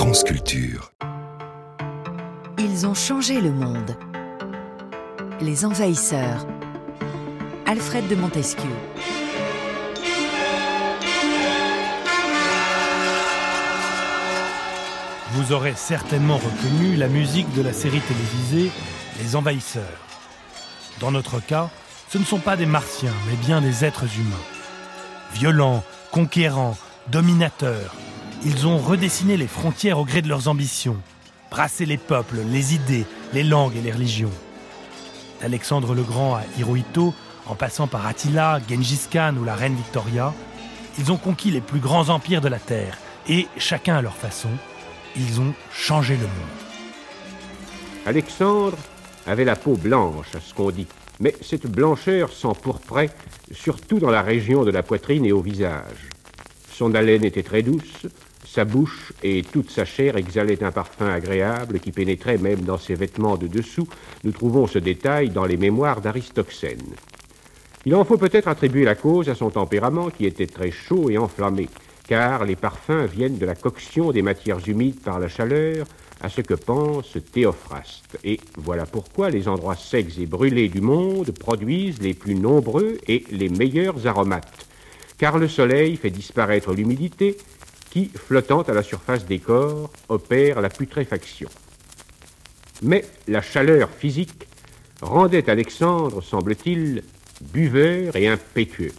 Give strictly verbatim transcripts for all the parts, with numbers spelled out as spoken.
France Culture. Ils ont changé le monde. Les envahisseurs. Alfred de Montesquieu. Vous aurez certainement reconnu la musique de la série télévisée Les Envahisseurs. Dans notre cas, ce ne sont pas des martiens, mais bien des êtres humains. Violents, conquérants, dominateurs, ils ont redessiné les frontières au gré de leurs ambitions, brassé les peuples, les idées, les langues et les religions. D'Alexandre le Grand à Hirohito, en passant par Attila, Gengis Khan ou la reine Victoria, ils ont conquis les plus grands empires de la Terre et, chacun à leur façon, ils ont changé le monde. Alexandre avait la peau blanche, à ce qu'on dit, mais cette blancheur s'empourprait surtout dans la région de la poitrine et au visage. Son haleine était très douce, sa bouche et toute sa chair exhalaient un parfum agréable qui pénétrait même dans ses vêtements de dessous. Nous trouvons ce détail dans les mémoires d'Aristoxène. Il en faut peut-être attribuer la cause à son tempérament qui était très chaud et enflammé, car les parfums viennent de la coction des matières humides par la chaleur, à ce que pense Théophraste. Et voilà pourquoi les endroits secs et brûlés du monde produisent les plus nombreux et les meilleurs aromates, car le soleil fait disparaître l'humidité qui, flottant à la surface des corps, opère la putréfaction. Mais la chaleur physique rendait Alexandre, semble-t-il, buveur et impétueux.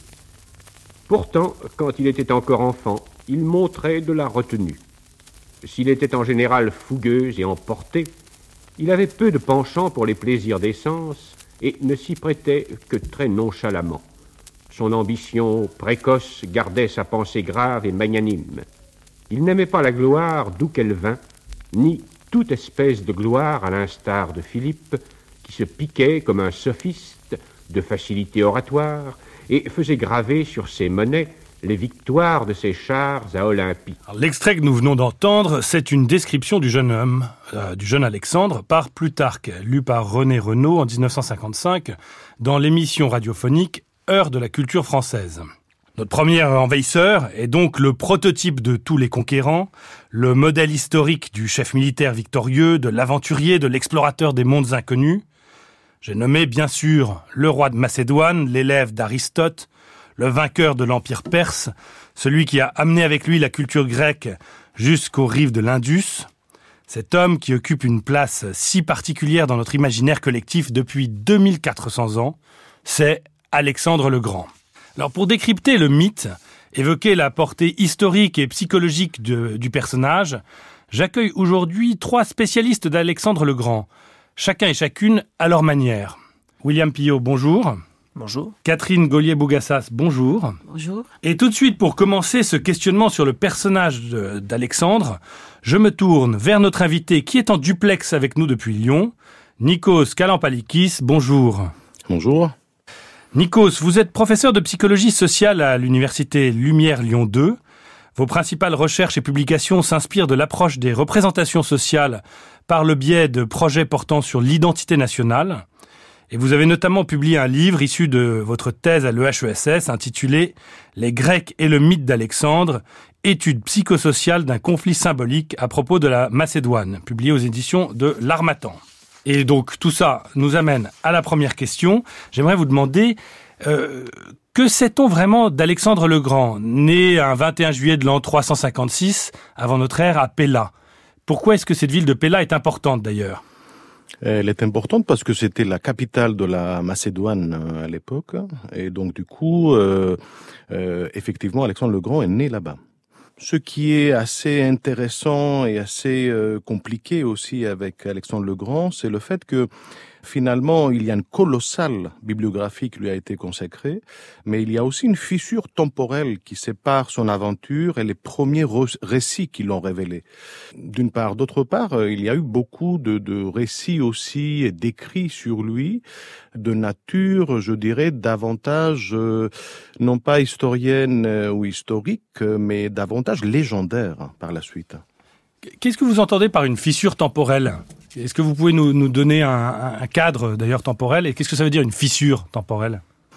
Pourtant, quand il était encore enfant, il montrait de la retenue. S'il était en général fougueux et emporté, il avait peu de penchant pour les plaisirs des sens et ne s'y prêtait que très nonchalamment. Son ambition précoce gardait sa pensée grave et magnanime. Il n'aimait pas la gloire d'où qu'elle vint, ni toute espèce de gloire à l'instar de Philippe, qui se piquait comme un sophiste de facilité oratoire et faisait graver sur ses monnaies les victoires de ses chars à Olympie. Alors, l'extrait que nous venons d'entendre, c'est une description du jeune homme, euh, du jeune Alexandre, par Plutarque, lu par René Renaud en dix-neuf cent cinquante-cinq, dans l'émission radiophonique Heure de la culture française. Notre premier envahisseur est donc le prototype de tous les conquérants, le modèle historique du chef militaire victorieux, de l'aventurier, de l'explorateur des mondes inconnus. J'ai nommé bien sûr le roi de Macédoine, l'élève d'Aristote, le vainqueur de l'Empire perse, celui qui a amené avec lui la culture grecque jusqu'aux rives de l'Indus. Cet homme qui occupe une place si particulière dans notre imaginaire collectif depuis deux mille quatre cents ans, c'est Alexandre le Grand. Alors pour décrypter le mythe, évoquer la portée historique et psychologique de, du personnage, j'accueille aujourd'hui trois spécialistes d'Alexandre le Grand, chacun et chacune à leur manière. William Pillot, bonjour. Bonjour. Catherine Gaulier-Bougassas, bonjour. Bonjour. Et tout de suite, pour commencer ce questionnement sur le personnage de, d'Alexandre, je me tourne vers notre invité qui est en duplex avec nous depuis Lyon, Nikos Kalampalikis, bonjour. Bonjour. Nikos, vous êtes professeur de psychologie sociale à l'université Lumière Lyon deux. Vos principales recherches et publications s'inspirent de l'approche des représentations sociales par le biais de projets portant sur l'identité nationale. Et vous avez notamment publié un livre issu de votre thèse à l'E H E S S intitulé « Les Grecs et le mythe d'Alexandre, étude psychosociale d'un conflit symbolique à propos de la Macédoine », publié aux éditions de l'Harmattan. Et donc tout ça nous amène à la première question. J'aimerais vous demander, euh, que sait-on vraiment d'Alexandre le Grand, né un vingt et un juillet de l'an trois cent cinquante-six avant notre ère à Péla? Pourquoi est-ce que cette ville de Péla est importante d'ailleurs? Elle est importante parce que c'était la capitale de la Macédoine à l'époque. Et donc du coup, euh, euh, effectivement, Alexandre le Grand est né là-bas. Ce qui est assez intéressant et assez euh, compliqué aussi avec Alexandre le Grand, c'est le fait que finalement, il y a une colossale bibliographie qui lui a été consacrée, mais il y a aussi une fissure temporelle qui sépare son aventure et les premiers re- récits qui l'ont révélé. D'une part. D'autre part, il y a eu beaucoup de, de récits aussi d'écrits sur lui, de nature, je dirais, davantage, euh, non pas historienne ou historique, mais davantage légendaire par la suite. Qu'est-ce que vous entendez par une fissure temporelle ? Est-ce que vous pouvez nous, nous donner un, un cadre, d'ailleurs, temporel ? Et qu'est-ce que ça veut dire, une fissure temporelle ?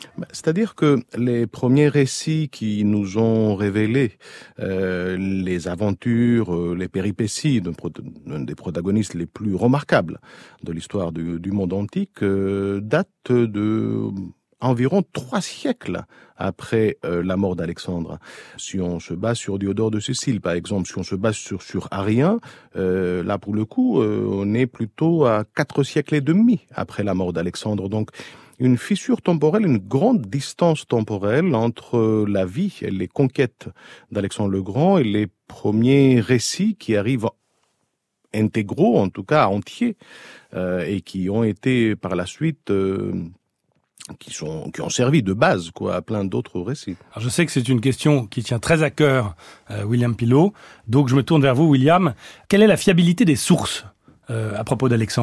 C'est-à-dire que les premiers récits qui nous ont révélé euh, les aventures, euh, les péripéties d'un, pro- d'un des protagonistes les plus remarquables de l'histoire du, du monde antique euh, datent de environ trois siècles après euh, la mort d'Alexandre. Si on se base sur Diodore de Sicile, par exemple, si on se base sur sur Arrien, euh, là pour le coup, euh, on est plutôt à quatre siècles et demi après la mort d'Alexandre. Donc, une fissure temporelle, une grande distance temporelle entre la vie et les conquêtes d'Alexandre le Grand et les premiers récits qui arrivent intégraux, en tout cas entiers, euh, et qui ont été par la suite euh, qui sont qui ont servi de base quoi à plein d'autres récits. Alors je sais que c'est une question qui tient très à cœur euh, William Pilot, donc je me tourne vers vous William. Quelle est la fiabilité des sources euh, à propos d'Alexandre ?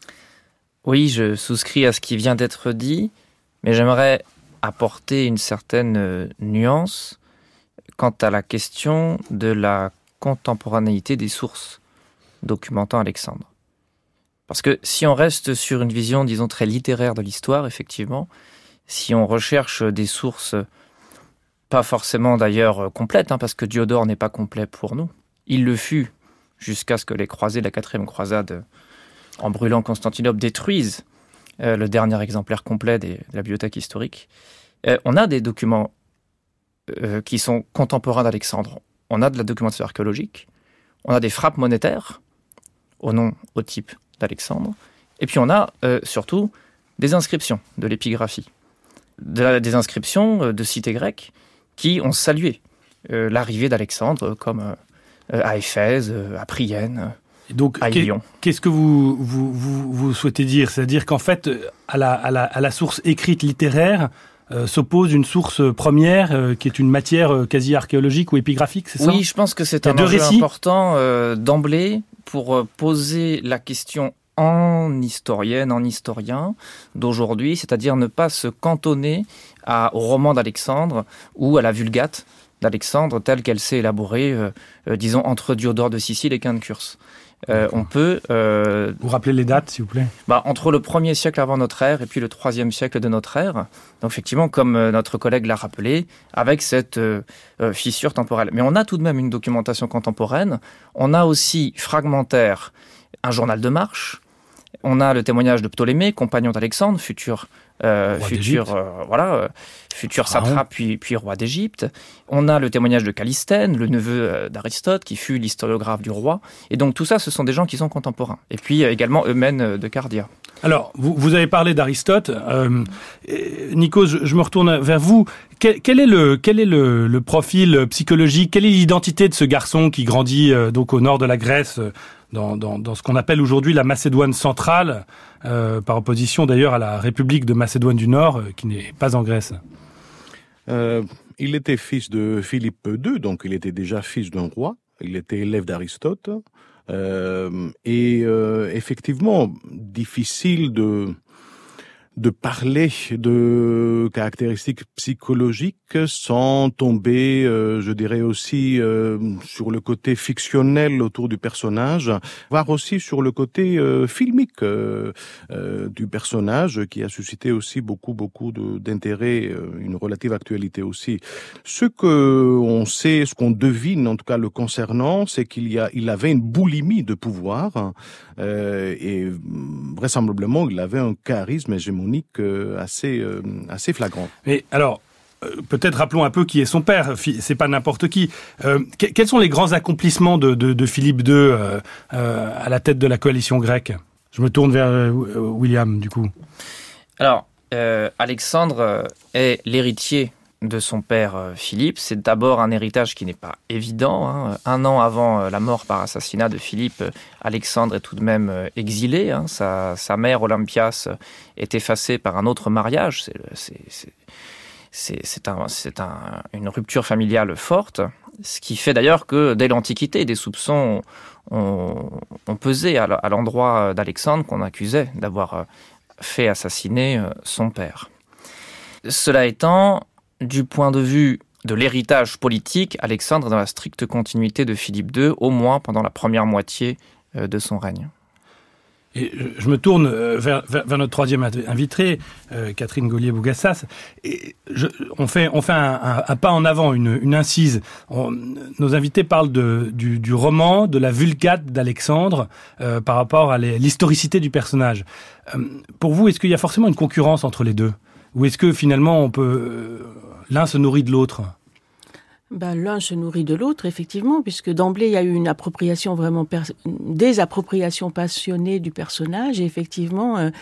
Oui, je souscris à ce qui vient d'être dit, mais j'aimerais apporter une certaine euh, nuance quant à la question de la contemporanéité des sources documentant Alexandre. Parce que si on reste sur une vision, disons, très littéraire de l'histoire, effectivement, si on recherche des sources, pas forcément d'ailleurs complètes, hein, parce que Diodore n'est pas complet pour nous, il le fut jusqu'à ce que les croisés de la quatrième croisade, en brûlant Constantinople, détruisent euh, le dernier exemplaire complet des, de la bibliothèque historique. Euh, on a des documents euh, qui sont contemporains d'Alexandre. On a de la documentation archéologique, on a des frappes monétaires, au nom, au type d'Alexandre, et puis on a euh, surtout des inscriptions de l'épigraphie, de la, des inscriptions euh, de cités grecques qui ont salué euh, l'arrivée d'Alexandre, comme euh, à Éphèse, euh, à Priene, Et donc, à Ilion. Qu'est-ce que vous, vous, vous, vous souhaitez dire ? C'est-à-dire qu'en fait, à la, à la, à la source écrite littéraire euh, s'oppose une source première euh, qui est une matière euh, quasi archéologique ou épigraphique, c'est ça ? Oui, je pense que c'est un enjeu important euh, d'emblée pour euh, poser la question en historienne, en historien d'aujourd'hui, c'est-à-dire ne pas se cantonner à, au roman d'Alexandre ou à la Vulgate d'Alexandre telle qu'elle s'est élaborée, euh, euh, disons, entre Diodore de Sicile et Quint de Curs. Euh, on peut... Euh, vous rappelez les dates, s'il vous plaît ? bah, entre le premier siècle avant notre ère et puis le troisième siècle de notre ère. Donc effectivement, comme euh, notre collègue l'a rappelé, avec cette euh, euh, fissure temporelle. Mais on a tout de même une documentation contemporaine. On a aussi fragmentaire un journal de marche. On a le témoignage de Ptolémée, compagnon d'Alexandre, futur... Euh, futur, euh, voilà, euh, futur satrape puis, puis roi d'Égypte. On a le témoignage de Callisthène, le neveu euh, d'Aristote, qui fut l'historiographe du roi. Et donc tout ça, ce sont des gens qui sont contemporains. Et puis euh, également Eumène euh, de Cardia. Alors, vous, vous avez parlé d'Aristote. Euh, Nikos, je, je me retourne vers vous. Quel, quel est, le, quel est le, le profil psychologique, quelle est l'identité de ce garçon qui grandit euh, donc au nord de la Grèce, euh, Dans, dans, dans ce qu'on appelle aujourd'hui la Macédoine centrale, euh, par opposition d'ailleurs à la République de Macédoine du Nord, euh, qui n'est pas en Grèce. Euh, il était fils de Philippe deux, donc il était déjà fils d'un roi. Il était élève d'Aristote. Euh, et euh, effectivement, difficile de... de parler de caractéristiques psychologiques sans tomber, euh, je dirais aussi, euh, sur le côté fictionnel autour du personnage, voire aussi sur le côté euh, filmique euh, euh, du personnage qui a suscité aussi beaucoup, beaucoup de, d'intérêt, euh, une relative actualité aussi. Ce que on sait, ce qu'on devine en tout cas le concernant, c'est qu'il y a, il avait une boulimie de pouvoir euh, et vraisemblablement il avait un charisme hégémonique assez euh, assez flagrant. Mais alors, euh, peut-être rappelons un peu qui est son père. C'est pas n'importe qui. Euh, que, quels sont les grands accomplissements de, de, de Philippe deux euh, euh, à la tête de la coalition grecque ? Je me tourne vers euh, William, du coup. Alors, euh, Alexandre est l'héritier de son père euh, Philippe. C'est d'abord un héritage qui n'est pas évident. Hein. Un an avant euh, la mort par assassinat de Philippe, euh, Alexandre est tout de même euh, exilé. Hein. Sa, sa mère Olympias euh, est effacée par un autre mariage. C'est, c'est, c'est, c'est, c'est, un, c'est un, une rupture familiale forte. Ce qui fait d'ailleurs que dès l'Antiquité, des soupçons ont, ont pesé à, à l'endroit d'Alexandre qu'on accusait d'avoir euh, fait assassiner euh, son père. Cela étant, du point de vue de l'héritage politique, Alexandre est dans la stricte continuité de Philippe deux, au moins pendant la première moitié de son règne. Et je me tourne vers, vers, vers notre troisième invitée, euh, Catherine Gaulier-Bougassas. Et je, on fait, on fait un, un, un pas en avant, une, une incise. On, nos invités parlent de, du, du roman, de la Vulgate d'Alexandre euh, par rapport à les, l'historicité du personnage. Euh, pour vous, est-ce qu'il y a forcément une concurrence entre les deux ? Ou est-ce que finalement, on peut, euh, l'un se nourrit de l'autre ? Ben, l'un se nourrit de l'autre, effectivement, puisque d'emblée, il y a eu une appropriation vraiment, pers- des appropriations passionnées du personnage, et effectivement, euh,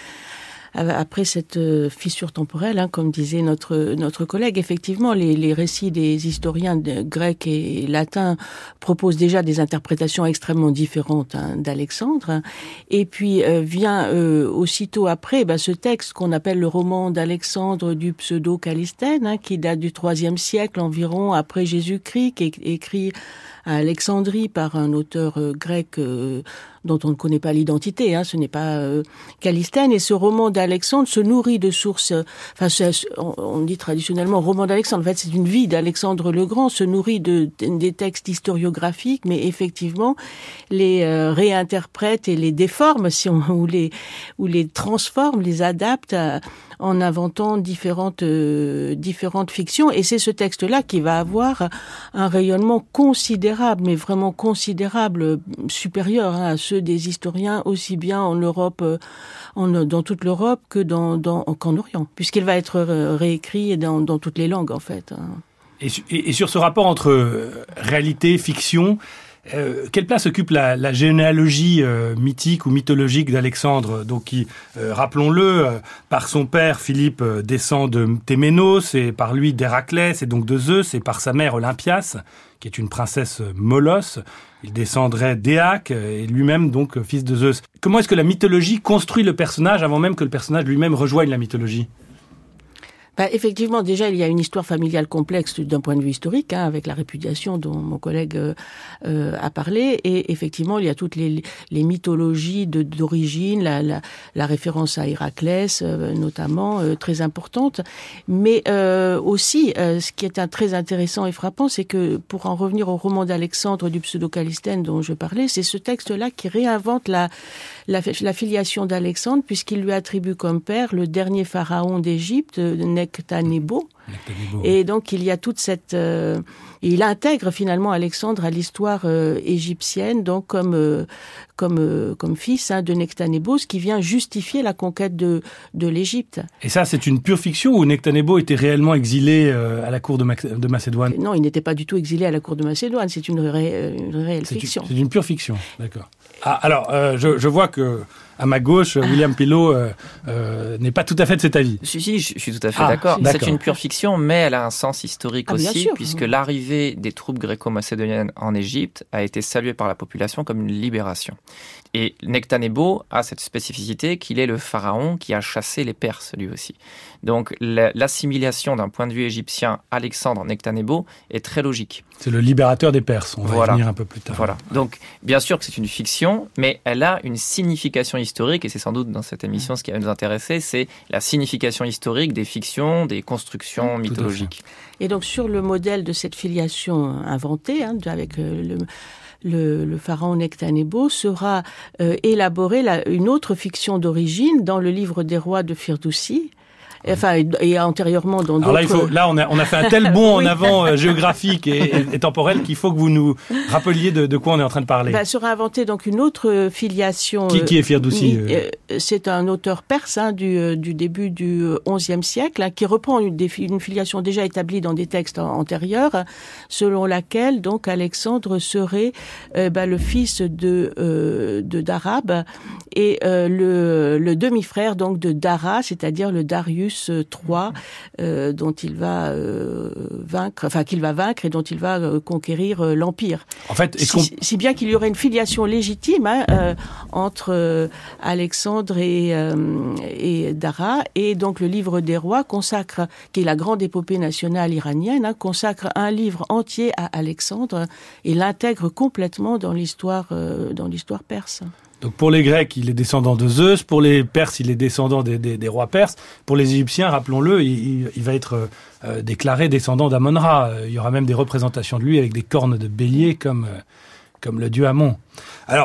après cette euh, fissure temporelle, hein, comme disait notre notre collègue, effectivement, les, les récits des historiens de, grecs et latins proposent déjà des interprétations extrêmement différentes hein, d'Alexandre, hein. Et puis euh, vient euh, aussitôt après ben, ce texte qu'on appelle le roman d'Alexandre du pseudo-Callisthène, hein, qui date du troisième siècle environ après Jésus-Christ, qui est écrit à Alexandrie par un auteur euh, grec euh, dont on ne connaît pas l'identité, hein, ce n'est pas euh, Callisthène. Et ce roman d'Alexandre se nourrit de sources, enfin, on, on dit traditionnellement roman d'Alexandre, en fait c'est une vie d'Alexandre le Grand, se nourrit de, de des textes historiographiques, mais effectivement les euh, réinterprète et les déforme, si on, ou les ou les transforme, les adapte à, en inventant différentes euh, différentes fictions. Et c'est ce texte-là qui va avoir un rayonnement considérable, mais vraiment considérable, supérieur hein, à ceux des historiens, aussi bien en Europe, en, dans toute l'Europe, que dans, dans, qu'en Orient, puisqu'il va être réécrit dans, dans toutes les langues, en fait. Et, et, et sur ce rapport entre réalité, fiction, Euh, quelle place occupe la, la généalogie euh, mythique ou mythologique d'Alexandre, donc qui, euh, rappelons-le, euh, par son père Philippe euh, descend de Théménos et par lui d'Héraclès et donc de Zeus, et par sa mère Olympias, qui est une princesse Molosse, il descendrait d'Éaque et lui-même donc fils de Zeus. Comment est-ce que la mythologie construit le personnage avant même que le personnage lui-même rejoigne la mythologie ? Bah, effectivement, déjà, il y a une histoire familiale complexe d'un point de vue historique, hein, avec la répudiation dont mon collègue euh, euh, a parlé. Et effectivement, il y a toutes les, les mythologies de, d'origine, la, la, la référence à Héraclès, euh, notamment, euh, très importante. Mais euh, aussi, euh, ce qui est un, très intéressant et frappant, c'est que, pour en revenir au roman d'Alexandre du pseudo-Callisthène dont je parlais, c'est ce texte-là qui réinvente la, la, la filiation d'Alexandre, puisqu'il lui attribue comme père le dernier pharaon d'Égypte, Nectanebo. Et donc il y a toute cette euh, il intègre finalement Alexandre à l'histoire euh, égyptienne, donc comme euh, comme euh, comme fils hein, de Nectanebo, ce qui vient justifier la conquête de de l'Égypte. Et ça, c'est une pure fiction ou Nectanebo était réellement exilé euh, à la cour de, Ma- de Macédoine ? Non, il n'était pas du tout exilé à la cour de Macédoine. C'est une, ré- une réelle c'est fiction. Une, c'est une pure fiction, d'accord. Ah, alors, euh, je, je vois que à ma gauche, William Pilot euh, euh, n'est pas tout à fait de cet avis. Si, si, je suis tout à fait ah, d'accord. d'accord. C'est une pure fiction, mais elle a un sens historique ah, aussi, sûr. puisque l'arrivée des troupes gréco-macédoniennes en Égypte a été saluée par la population comme une libération. Et Nectanebo a cette spécificité qu'il est le pharaon qui a chassé les Perses, lui aussi. Donc l'assimilation d'un point de vue égyptien, Alexandre Nectanebo, est très logique. C'est le libérateur des Perses, on va voilà. y venir un peu plus tard. Voilà. Donc, bien sûr que c'est une fiction, mais elle a une signification historique, et c'est sans doute dans cette émission ce qui va nous intéresser, c'est la signification historique des fictions, des constructions Tout mythologiques. Et donc, sur le modèle de cette filiation inventée, hein, avec euh, le... Le, le pharaon Nectanebo sera euh, élaboré la, une autre fiction d'origine dans le livre des rois de Firdoussi. Enfin, et, et antérieurement dans Alors d'autres... là, il faut, là on, a, on a fait un tel bond oui. en avant euh, géographique et, et, et temporel qu'il faut que vous nous rappeliez de, de quoi on est en train de parler. Bah, sera inventée donc une autre filiation. Qui, qui est Firdoussi euh, euh, C'est un auteur perse hein, du, euh, du début du onzième siècle hein, qui reprend une, une filiation déjà établie dans des textes antérieurs, selon laquelle donc Alexandre serait euh, bah, le fils de euh, de Darab et euh, le, le demi-frère donc de Dara, c'est-à-dire le Darius trois, euh, dont il va euh, vaincre, enfin qu'il va vaincre et dont il va euh, conquérir euh, l'empire. En fait, est-ce si, si bien qu'il y aurait une filiation légitime hein, euh, entre euh, Alexandre et, euh, et Dara, et donc le livre des rois consacre, qui est la grande épopée nationale iranienne, hein, consacre un livre entier à Alexandre et l'intègre complètement dans l'histoire, euh, dans l'histoire perse. Donc pour les Grecs, il est descendant de Zeus. Pour les Perses, il est descendant des, des, des rois perses. Pour les Égyptiens, rappelons-le, il, il va être euh, déclaré descendant d'Amon-Ra. Il y aura même des représentations de lui avec des cornes de bélier comme, euh, comme le dieu Amon. Alors,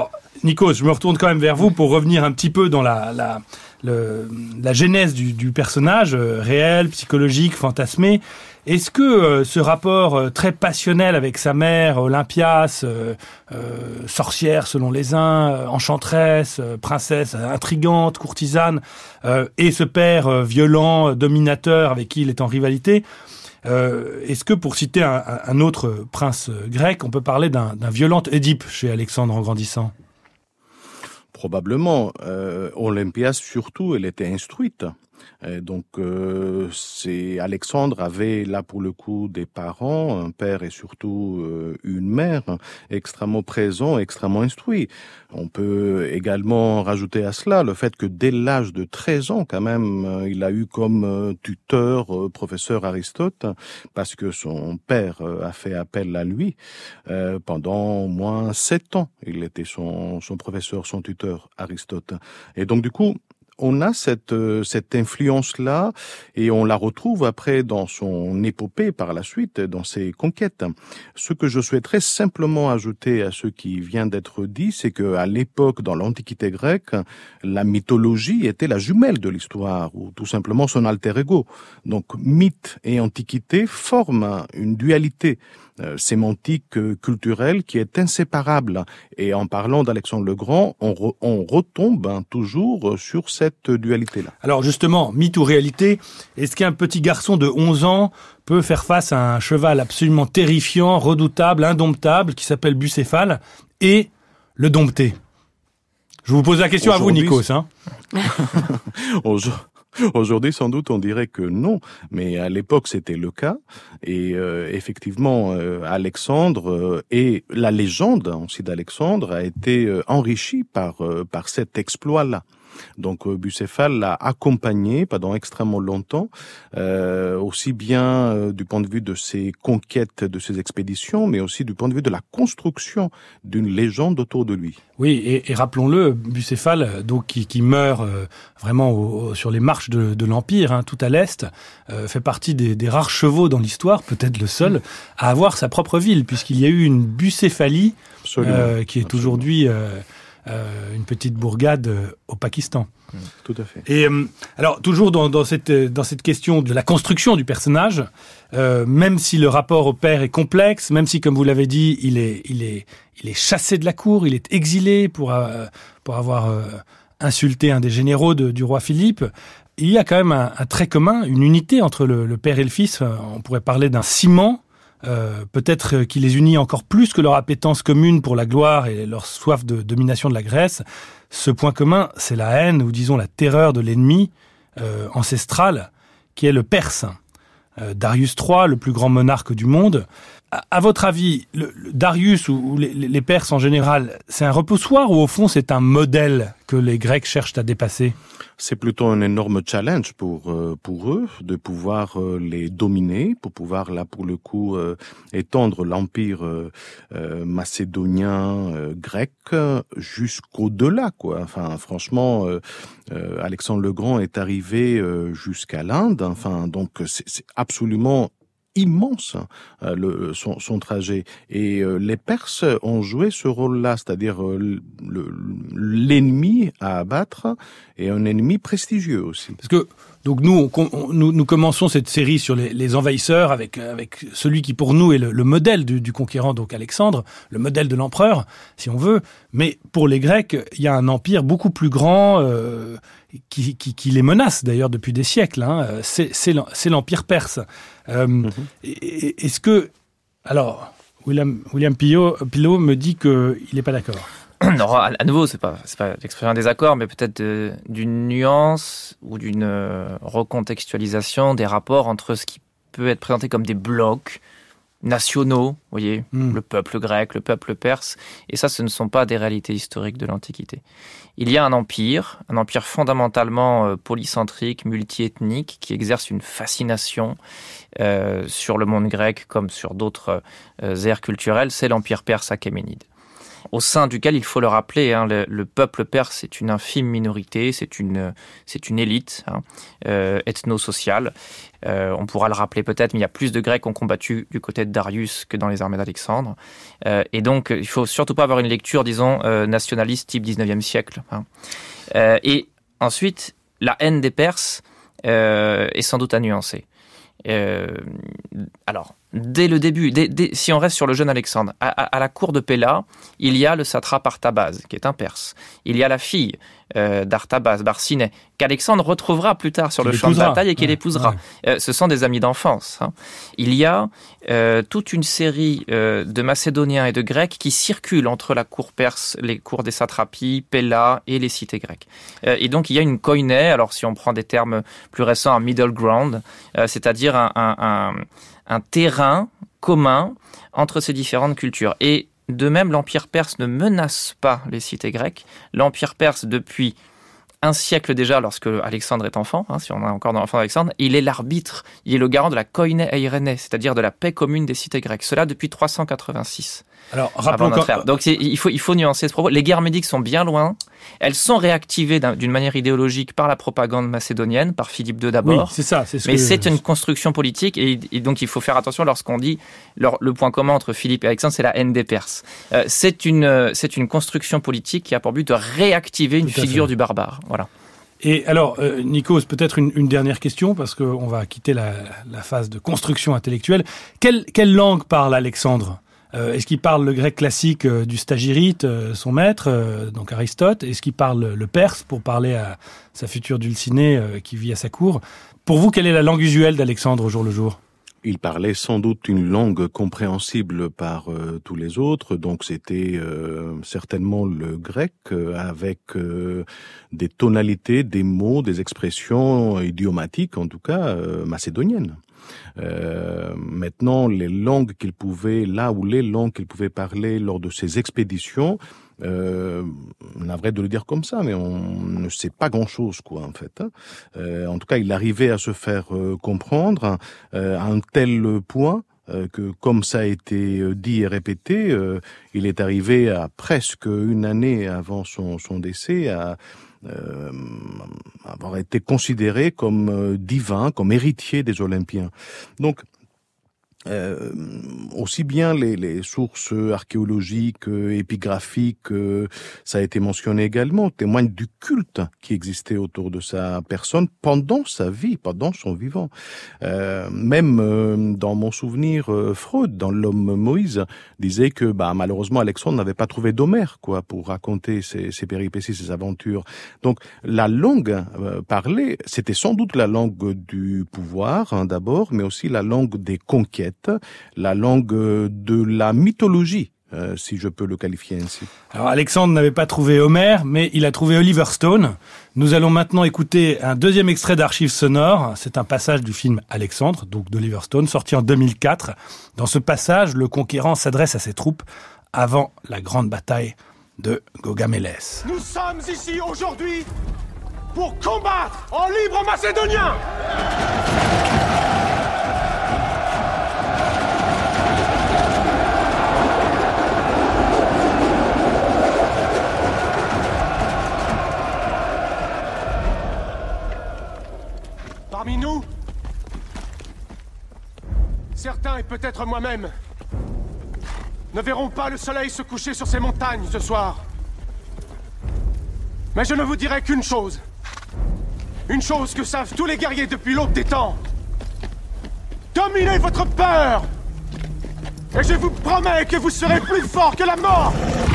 Nikos, je me retourne quand même vers vous pour revenir un petit peu dans la, la, le, la genèse du, du personnage, euh, réel, psychologique, fantasmé. Est-ce que euh, ce rapport euh, très passionnel avec sa mère, Olympias, euh, euh, sorcière selon les uns, euh, enchanteresse, euh, princesse intrigante, courtisane, euh, et ce père euh, violent, euh, dominateur avec qui il est en rivalité, euh, est-ce que, pour citer un, un autre prince grec, on peut parler d'un, d'un violent Édipe chez Alexandre en grandissant ? Probablement. Euh, Olympias, surtout, elle était instruite. Et donc, euh, c'est Alexandre avait là pour le coup des parents, un père et surtout euh, une mère extrêmement présents, extrêmement instruits. On peut également rajouter à cela le fait que dès l'âge de treize ans, quand même, euh, il a eu comme euh, tuteur euh, professeur Aristote, parce que son père euh, a fait appel à lui euh, pendant au moins sept ans. Il était son, son professeur, son tuteur Aristote. Et donc, du coup, on a cette euh, cette influence-là et on la retrouve après dans son épopée par la suite, dans ses conquêtes. Ce que je souhaiterais simplement ajouter à ce qui vient d'être dit, c'est que à l'époque, dans l'Antiquité grecque, la mythologie était la jumelle de l'histoire, ou tout simplement son alter ego. Donc, mythe et antiquité forment une dualité Euh, sémantique, euh, culturelle qui est inséparable. Et en parlant d'Alexandre le Grand, on, re, on retombe hein, toujours sur cette dualité-là. Alors justement, mythe ou réalité, est-ce qu'un petit garçon de onze ans peut faire face à un cheval absolument terrifiant, redoutable, indomptable, qui s'appelle Bucéphale, et le dompter ? Je vous pose la question à vous, Nikos. Hein. Aujourd'hui, sans doute, on dirait que non, mais à l'époque, c'était le cas. Et euh, effectivement, euh, Alexandre euh, et la légende aussi d'Alexandre a été euh, enrichie par euh, par cet exploit-là. Donc euh, Bucéphale l'a accompagné pendant extrêmement longtemps, euh, aussi bien euh, du point de vue de ses conquêtes, de ses expéditions, mais aussi du point de vue de la construction d'une légende autour de lui. Oui, et, et rappelons-le, Bucéphale, donc qui, qui meurt euh, vraiment au, au, sur les marches de, de l'Empire, hein, tout à l'est, euh, fait partie des, des rares chevaux dans l'histoire, peut-être le seul, à avoir sa propre ville, puisqu'il y a eu une Bucéphalie euh, qui est Absolument. aujourd'hui euh, euh, une petite bourgade euh, au Pakistan. Tout à fait. Et euh, alors toujours dans, dans cette dans cette question de la construction du personnage, euh, même si le rapport au père est complexe, même si, comme vous l'avez dit, il est il est il est chassé de la cour, il est exilé pour euh, pour avoir euh, insulté un des généraux de, du roi Philippe, il y a quand même un, un trait commun, une unité entre le, le père et le fils. On pourrait parler d'un ciment. Euh, peut-être qui les unit encore plus que leur appétence commune pour la gloire et leur soif de domination de la Grèce. Ce point commun, c'est la haine, ou disons la terreur de l'ennemi euh, ancestral, qui est le Perse. Euh, Darius trois, le plus grand monarque du monde. À, à votre avis, le, le Darius ou, ou les, les Perses en général, c'est un repoussoir ou au fond c'est un modèle que les Grecs cherchent à dépasser ? C'est plutôt un énorme challenge pour euh, pour eux de pouvoir euh, les dominer, pour pouvoir là pour le coup euh, étendre l'empire euh, euh, macédonien euh, grec jusqu'au-delà quoi. Enfin franchement euh, euh, Alexandre le Grand est arrivé euh, jusqu'à l'Inde, enfin donc c'est, c'est absolument immense euh, le, son, son trajet et euh, les Perses ont joué ce rôle-là, c'est-à-dire euh, le, l'ennemi à abattre et un ennemi prestigieux aussi. Parce que donc nous, on, on, nous, nous commençons cette série sur les, les envahisseurs avec avec celui qui pour nous est le, le modèle du, du conquérant, donc Alexandre, le modèle de l'empereur, si on veut. Mais pour les Grecs, il y a un empire beaucoup plus grand euh, qui, qui, qui les menace d'ailleurs depuis des siècles. Hein. C'est, c'est, c'est l'empire perse. Euh, mm-hmm. Est-ce que alors William William Pillot, Pillot me dit que il n'est pas d'accord. Non, à nouveau, c'est pas c'est pas l'expression d'un désaccord, mais peut-être de, d'une nuance ou d'une euh, recontextualisation des rapports entre ce qui peut être présenté comme des blocs nationaux, vous voyez, mm. le peuple grec, le peuple perse, et ça, ce ne sont pas des réalités historiques de l'Antiquité. Il y a un empire, un empire fondamentalement euh, polycentrique, multiethnique, qui exerce une fascination euh, sur le monde grec comme sur d'autres euh, aires culturelles, c'est l'empire perse achéménide. au sein duquel il faut le rappeler, hein, le, le peuple perse est une infime minorité, c'est une, c'est une élite hein, euh, ethno-sociale. Euh, on pourra le rappeler peut-être, mais il y a plus de Grecs qui ont combattu du côté de Darius que dans les armées d'Alexandre. Euh, et donc, il faut surtout pas avoir une lecture, disons, euh, nationaliste type dix-neuvième siècle. Hein. Euh, et ensuite, la haine des Perses euh, est sans doute à nuancer. Euh, alors, dès le début, dès, dès, si on reste sur le jeune Alexandre, à, à, à la cour de Péla, il y a le satrape Artabaz, qui est un Perse. Il y a la fille euh, d'Artabaz, Barcinet, qu'Alexandre retrouvera plus tard sur qu'il le champ de bataille et qu'il ouais, épousera. Ouais. Euh, ce sont des amis d'enfance. Hein. Il y a euh, toute une série euh, de Macédoniens et de Grecs qui circulent entre la cour perse, les cours des satrapies, Péla et les cités grecques. Euh, et donc, il y a une koiné, alors si on prend des termes plus récents, un middle ground, euh, c'est-à-dire un, un, un, un terrain commun entre ces différentes cultures. Et de même, l'Empire perse ne menace pas les cités grecques. L'Empire perse, depuis un siècle déjà, lorsque Alexandre est enfant, hein, si on est encore dans l'enfant d'Alexandre, il est l'arbitre, il est le garant de la koiné eirénée, c'est-à-dire de la paix commune des cités grecques. Cela depuis trois cent quatre-vingt-six. Alors, rappelons notre ère. Donc, il faut, il faut nuancer ce propos. Les guerres médiques sont bien loin. Elles sont réactivées d'une manière idéologique par la propagande macédonienne, par Philippe deux d'abord. Oui, c'est ça. C'est ce Mais que... c'est une construction politique et, et donc il faut faire attention lorsqu'on dit leur, le point commun entre Philippe et Alexandre, c'est la haine des Perses. Euh, c'est une, c'est une construction politique qui a pour but de réactiver une figure du barbare. Voilà. Et alors, euh, Nikos, peut-être une, une dernière question, parce qu'on va quitter la, la phase de construction intellectuelle. Quelle, quelle langue parle Alexandre ? euh, Est-ce qu'il parle le grec classique euh, du stagirite, euh, son maître, euh, donc Aristote ? Est-ce qu'il parle le perse pour parler à sa future dulcinée euh, qui vit à sa cour ? Pour vous, quelle est la langue usuelle d'Alexandre au jour le jour ? Il parlait sans doute une langue compréhensible par euh, tous les autres, donc c'était euh, certainement le grec euh, avec euh, des tonalités, des mots, des expressions idiomatiques, en tout cas euh, macédoniennes. Euh, maintenant, les langues qu'il pouvait, là où les langues qu'il pouvait parler lors de ses expéditions, euh, on a vrai de le dire comme ça, mais on ne sait pas grand-chose, quoi, en fait. Hein. Euh, en tout cas, il arrivait à se faire euh, comprendre euh, à un tel point euh, que, comme ça a été dit et répété, euh, il est arrivé à presque une année avant son, son décès à Euh, avoir été considéré comme euh, divin, comme héritier des Olympiens. Donc, Euh, aussi bien les, les sources archéologiques, euh, épigraphiques, euh, ça a été mentionné également, témoignent du culte qui existait autour de sa personne pendant sa vie, pendant son vivant. Euh, même euh, dans mon souvenir, euh, Freud, dans L'Homme Moïse, disait que bah, malheureusement Alexandre n'avait pas trouvé d'Homère quoi pour raconter ses, ses péripéties, ses aventures. Donc la langue euh, parlée, c'était sans doute la langue du pouvoir hein, d'abord, mais aussi la langue des conquêtes, la langue de la mythologie, euh, si je peux le qualifier ainsi. Alors Alexandre n'avait pas trouvé Homère, mais il a trouvé Oliver Stone. Nous allons maintenant écouter un deuxième extrait d'archives sonores. C'est un passage du film Alexandre, donc d'Oliver Stone, sorti en deux mille quatre. Dans ce passage, le conquérant s'adresse à ses troupes avant la grande bataille de Gaugamélès. Nous sommes ici aujourd'hui pour combattre en libre macédonien. Parmi nous, certains, et peut-être moi-même, ne verront pas le soleil se coucher sur ces montagnes ce soir. Mais je ne vous dirai qu'une chose. Une chose que savent tous les guerriers depuis l'aube des temps. Dominez votre peur! Et je vous promets que vous serez plus fort que la mort!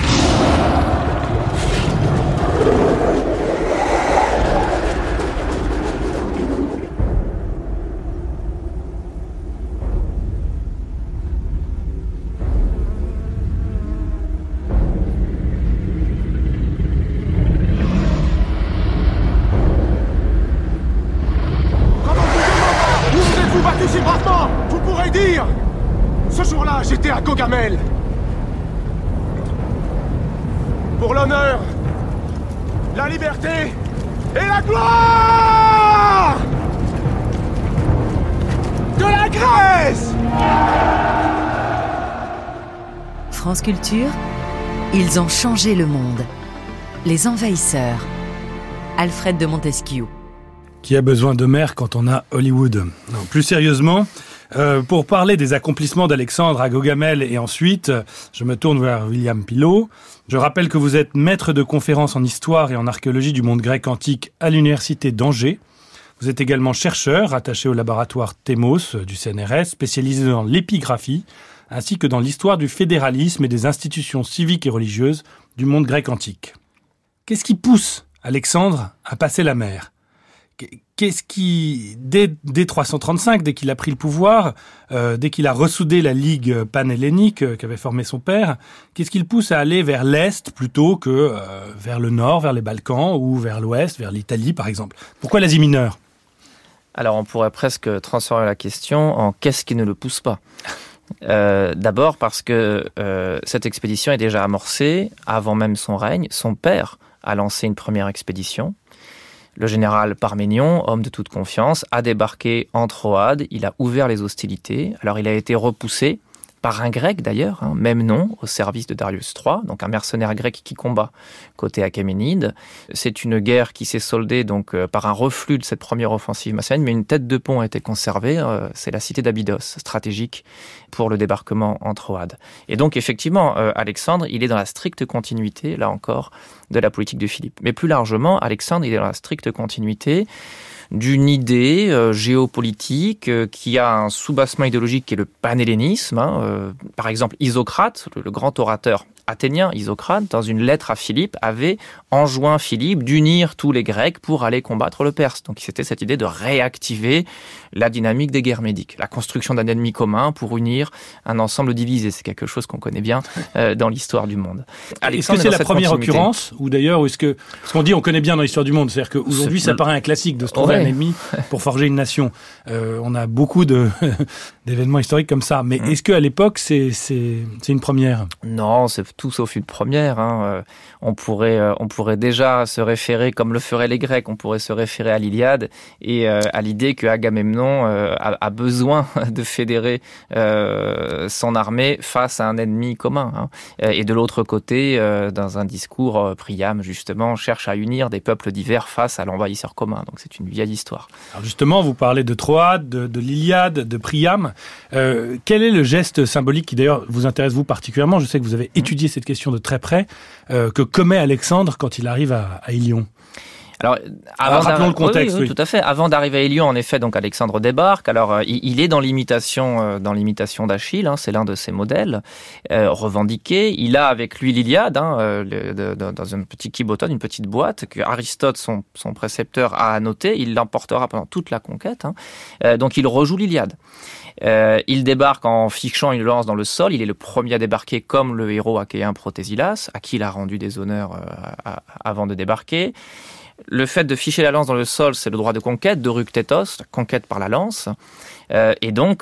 J'étais à Gaugamel. Pour l'honneur, la liberté et la gloire de la Grèce. France Culture, Ils ont changé le monde. Les envahisseurs. Alfred de Montesquieu. Qui a besoin de mer quand on a Hollywood? Non, plus sérieusement, euh, pour parler des accomplissements d'Alexandre à Gaugamel et ensuite, je me tourne vers William Pilot. Je rappelle que vous êtes maître de conférences en histoire et en archéologie du monde grec antique à l'université d'Angers. Vous êtes également chercheur, attaché au laboratoire Thémos du C N R S, spécialisé dans l'épigraphie, ainsi que dans l'histoire du fédéralisme et des institutions civiques et religieuses du monde grec antique. Qu'est-ce qui pousse Alexandre à passer la mer ? Qu'est-ce qui, dès, dès trois cent trente-cinq, dès qu'il a pris le pouvoir, euh, dès qu'il a ressoudé la Ligue panhellénique euh, qu'avait formée son père, qu'est-ce qui le pousse à aller vers l'Est plutôt que euh, vers le Nord, vers les Balkans, ou vers l'Ouest, vers l'Italie par exemple? Pourquoi l'Asie mineure? Alors on pourrait presque transformer la question en « qu'est-ce qui ne le pousse pas ?» Euh, d'abord parce que euh, cette expédition est déjà amorcée avant même son règne. Son père a lancé une première expédition. Le général Parménion, homme de toute confiance, a débarqué en Troade. Il a ouvert les hostilités. Alors il a été repoussé par un grec d'ailleurs, hein, même nom, au service de Darius trois, donc un mercenaire grec qui combat côté Achéménide. C'est une guerre qui s'est soldée donc euh, par un reflux de cette première offensive macédonienne, mais une tête de pont a été conservée. Euh, c'est la cité d'Abydos, stratégique pour le débarquement en Troade. Et donc effectivement, euh, Alexandre, il est dans la stricte continuité, là encore, de la politique de Philippe. Mais plus largement, Alexandre, il est dans la stricte continuité d'une idée euh, géopolitique euh, qui a un soubassement idéologique qui est le panhellénisme. Hein, euh, par exemple, Isocrate, le, le grand orateur athénien Isocrate, dans une lettre à Philippe, avait enjoint Philippe d'unir tous les Grecs pour aller combattre le Perse. Donc c'était cette idée de réactiver la dynamique des guerres médiques, la construction d'un ennemi commun pour unir un ensemble divisé. C'est quelque chose qu'on connaît bien euh, dans l'histoire du monde. Alexandre, est-ce que c'est la première continuité. Occurrence, ou d'ailleurs, est-ce que ce qu'on dit, on connaît bien dans l'histoire du monde, c'est-à-dire qu'aujourd'hui, ça paraît un classique de se trouver ouais. un ennemi pour forger une nation. Euh, on a beaucoup de d'événements historiques comme ça, mais mmh. est-ce qu'à l'époque, c'est c'est c'est une première? Non, c'est tout sauf une première. Hein. Euh, on pourrait euh, on pourrait déjà se référer, comme le feraient les Grecs, on pourrait se référer à l'Iliade et euh, à l'idée que Agamemnon euh, a, a besoin de fédérer euh, son armée face à un ennemi commun. Hein. Et de l'autre côté, euh, dans un discours, euh, Priam justement cherche à unir des peuples divers face à l'envahisseur commun. Donc c'est une vieille histoire. Alors justement, vous parlez de Troade, de, de l'Iliade, de Priam. Euh, quel est le geste symbolique qui d'ailleurs vous intéresse vous particulièrement? Je sais que vous avez étudié cette question de très près, euh, que commet Alexandre quand il arrive à, à Ilion. Alors, avant ah, rappelons le contexte. Oui, oui, oui, tout à fait. Avant d'arriver à Ilion, en effet, donc Alexandre débarque. Alors, euh, il, il est dans l'imitation, euh, dans l'imitation d'Achille. Hein, c'est l'un de ses modèles euh, revendiqués. Il a avec lui l'Iliade, hein, euh, le, de, de, dans un petit kibotone, une petite boîte que Aristote, son, son précepteur, a annoté. Il l'emportera pendant toute la conquête. Hein. Euh, donc, il rejoue l'Iliade. Euh, il débarque en fichant une lance dans le sol. Il est le premier à débarquer comme le héros achéen Protésilas, à qui il a rendu des honneurs euh, à, avant de débarquer. Le fait de ficher la lance dans le sol, c'est le droit de conquête, de ruktétos, la conquête par la lance. Euh, et donc,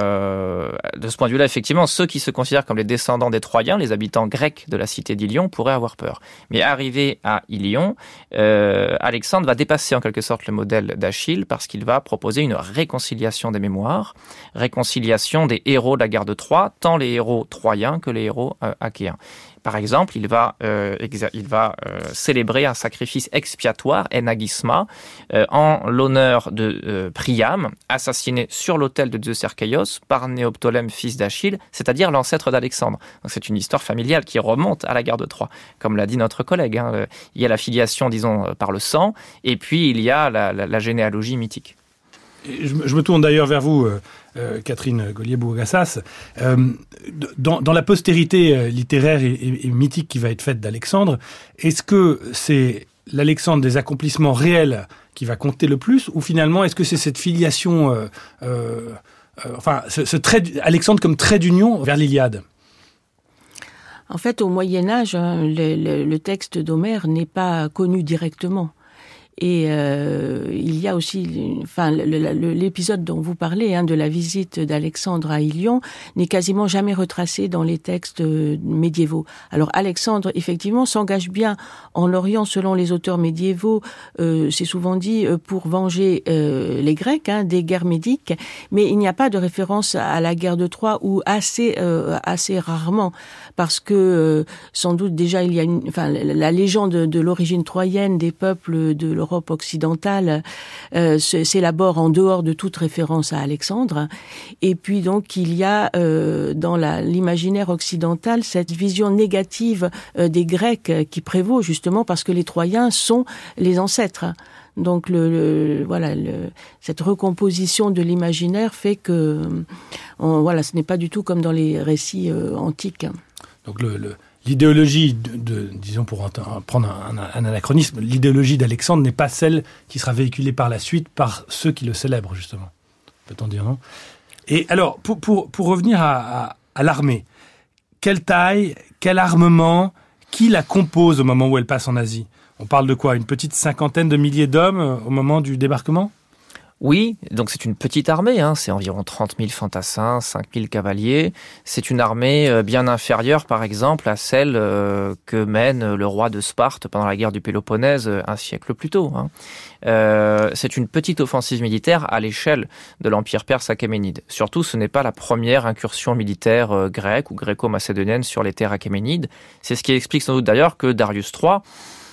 euh, de ce point de vue-là, effectivement, ceux qui se considèrent comme les descendants des Troyens, les habitants grecs de la cité d'Ilion, pourraient avoir peur. Mais arrivé à Ilion, euh, Alexandre va dépasser en quelque sorte le modèle d'Achille parce qu'il va proposer une réconciliation des mémoires, réconciliation des héros de la guerre de Troie, tant les héros troyens que les héros euh, achéens. Par exemple, il va, euh, exa- il va euh, célébrer un sacrifice expiatoire, enagisma, euh, en l'honneur de euh, Priam, assassiné sur l'autel de Zeus Archéos par Néoptolème, fils d'Achille, c'est-à-dire l'ancêtre d'Alexandre. Donc c'est une histoire familiale qui remonte à la guerre de Troie. Comme l'a dit notre collègue, hein, il y a la filiation, disons, par le sang, et puis il y a la, la, la généalogie mythique. Je, je me tourne d'ailleurs vers vous, euh, euh, Catherine Gaulier-Bourgassas. Euh, dans, dans la postérité euh, littéraire et, et, et mythique qui va être faite d'Alexandre, est-ce que c'est l'Alexandre des accomplissements réels qui va compter le plus, ou finalement est-ce que c'est cette filiation, euh, euh, euh, enfin, ce, ce trait, Alexandre comme trait d'union vers l'Iliade? En fait, au Moyen-Âge, hein, le, le, le texte d'Homère n'est pas connu directement. Et euh, il y a aussi, enfin, le, le, l'épisode dont vous parlez, hein, de la visite d'Alexandre à Ilion, n'est quasiment jamais retracé dans les textes médiévaux. Alors Alexandre, effectivement, s'engage bien en Orient, selon les auteurs médiévaux, euh, c'est souvent dit, euh, pour venger euh, les Grecs, hein, des guerres médiques, mais il n'y a pas de référence à la guerre de Troie, ou assez, euh, assez rarement, parce que euh, sans doute déjà il y a une, enfin, la légende de, de l'origine troyenne des peuples de l'Europe occidentale euh, s'élabore en dehors de toute référence à Alexandre. Et puis donc il y a euh, dans la, l'imaginaire occidental cette vision négative euh, des Grecs euh, qui prévaut, justement parce que les Troyens sont les ancêtres. Donc le, le voilà le, cette recomposition de l'imaginaire fait que on, voilà, ce n'est pas du tout comme dans les récits euh, antiques. Donc le, le L'idéologie, de, de, disons pour prendre un, un, un anachronisme, l'idéologie d'Alexandre n'est pas celle qui sera véhiculée par la suite par ceux qui le célèbrent, justement. Peut-on dire non ? Et alors, pour, pour, pour revenir à, à, à l'armée, quelle taille, quel armement, qui la compose au moment où elle passe en Asie ? On parle de quoi ? Une petite cinquantaine de milliers d'hommes au moment du débarquement ? Oui, donc c'est une petite armée, hein, c'est environ trente mille fantassins, cinq mille cavaliers. C'est une armée bien inférieure, par exemple, à celle euh, que mène le roi de Sparte pendant la guerre du Péloponnèse un siècle plus tôt. Hein. Euh, c'est une petite offensive militaire à l'échelle de l'Empire perse achéménide. Surtout, ce n'est pas la première incursion militaire euh, grecque ou gréco-macédonienne sur les terres achéménides. C'est ce qui explique sans doute d'ailleurs que Darius trois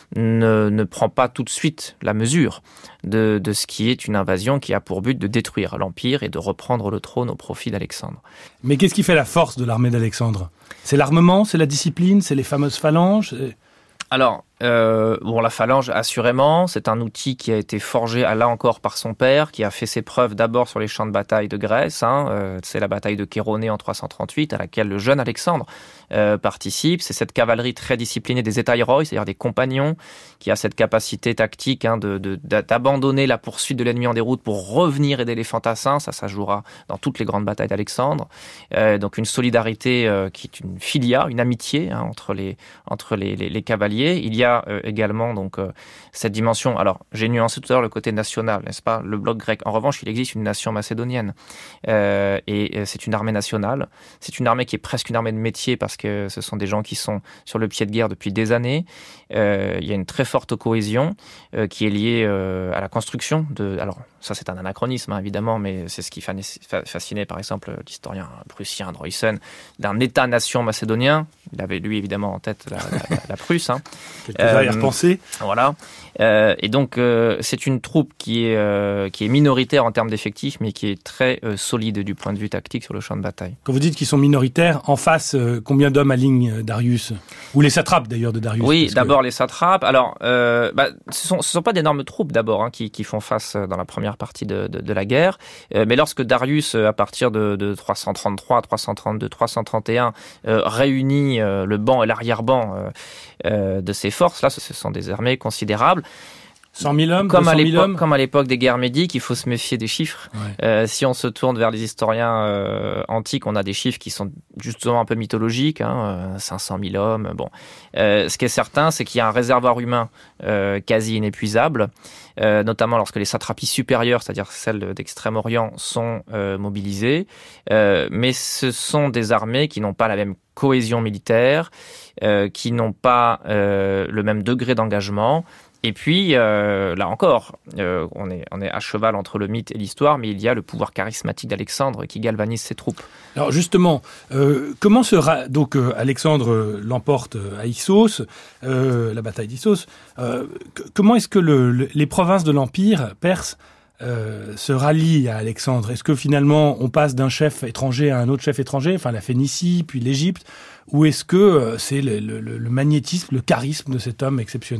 Ne, ne prend pas tout de suite la mesure de, de ce qui est une invasion qui a pour but de détruire l'Empire et de reprendre le trône au profit d'Alexandre. Mais qu'est-ce qui fait la force de l'armée d'Alexandre ? C'est l'armement, c'est la discipline, c'est les fameuses phalanges ? c'est... Alors, euh, bon, la phalange, assurément, c'est un outil qui a été forgé, là encore, par son père, qui a fait ses preuves d'abord sur les champs de bataille de Grèce. Hein, euh, c'est la bataille de Chéronée en trois cent trente-huit, à laquelle le jeune Alexandre euh, participe. C'est cette cavalerie très disciplinée des etairoi, c'est-à-dire des compagnons, qui a cette capacité tactique hein, de, de, d'abandonner la poursuite de l'ennemi en déroute pour revenir aider les fantassins. Ça, ça jouera dans toutes les grandes batailles d'Alexandre. Euh, donc une solidarité euh, qui est une filia, une amitié hein, entre, les, entre les, les, les cavaliers. Il y a euh, également donc euh, cette dimension. Alors, j'ai nuancé tout à l'heure le côté national, n'est-ce pas ? Le bloc grec. En revanche, il existe une nation macédonienne euh, et euh, c'est une armée nationale. C'est une armée qui est presque une armée de métier parce que ce sont des gens qui sont sur le pied de guerre depuis des années. Euh, il y a une très forte cohésion euh, qui est liée euh, à la construction de. Alors, ça c'est un anachronisme hein, évidemment, mais c'est ce qui fascinait par exemple l'historien prussien Droysen d'un État-nation macédonien. Il avait lui évidemment en tête la, la, la Prusse. Hein. Quelques euh, arrière-pensées. Voilà. Euh, et donc euh, c'est une troupe qui est euh, qui est minoritaire en termes d'effectifs, mais qui est très euh, solide du point de vue tactique sur le champ de bataille. Quand vous dites qu'ils sont minoritaires, en face, euh, combien d'hommes aligne Darius ? Ou les satrapes d'ailleurs de Darius ? Oui, d'abord que... les satrapes. Alors, euh, bah, ce sont ce sont pas d'énormes troupes d'abord hein, qui qui font face dans la première partie de de, de la guerre, euh, mais lorsque Darius, à partir de, de trois cent trente-trois, trois cent trente-deux, trois cent trente et un, euh, réunit euh, le banc et l'arrière-banc euh, euh, de ses forces, là, ce, ce sont des armées considérables. cent mille hommes, comme à, hommes. comme à l'époque des guerres médiques, il faut se méfier des chiffres. Ouais. Euh, si on se tourne vers les historiens euh, antiques, on a des chiffres qui sont justement un peu mythologiques, hein, cinq cent mille hommes. Bon, euh, ce qui est certain, c'est qu'il y a un réservoir humain euh, quasi inépuisable, euh, notamment lorsque les satrapies supérieures, c'est-à-dire celles d'Extrême-Orient, sont euh, mobilisées. Euh, mais ce sont des armées qui n'ont pas la même cohésion militaire, euh, qui n'ont pas euh, le même degré d'engagement. Et puis, euh, là encore, euh, on est, on est à cheval entre le mythe et l'histoire, mais il y a le pouvoir charismatique d'Alexandre qui galvanise ses troupes. Alors justement, euh, comment sera donc euh, Alexandre euh, l'emporte à Issos, euh, la bataille d'Issos. Euh, c- comment est-ce que le, le, les provinces de l'Empire perse euh, se rallient à Alexandre ? Est-ce que finalement on passe d'un chef étranger à un autre chef étranger, enfin la Phénicie, puis l'Égypte, ou est-ce que euh, c'est le, le, le magnétisme, le charisme de cet homme exceptionnel ?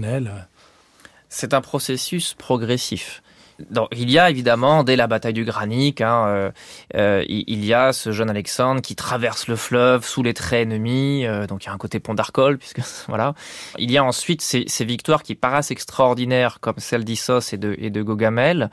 C'est un processus progressif. Donc, il y a évidemment, dès la bataille du Granique, hein, euh, euh, il y a ce jeune Alexandre qui traverse le fleuve sous les traits ennemis, euh, donc il y a un côté pont d'Arcole, puisque voilà. Il y a ensuite ces, ces victoires qui paraissent extraordinaires, comme celle d'Issos et de, et de Gaugamel,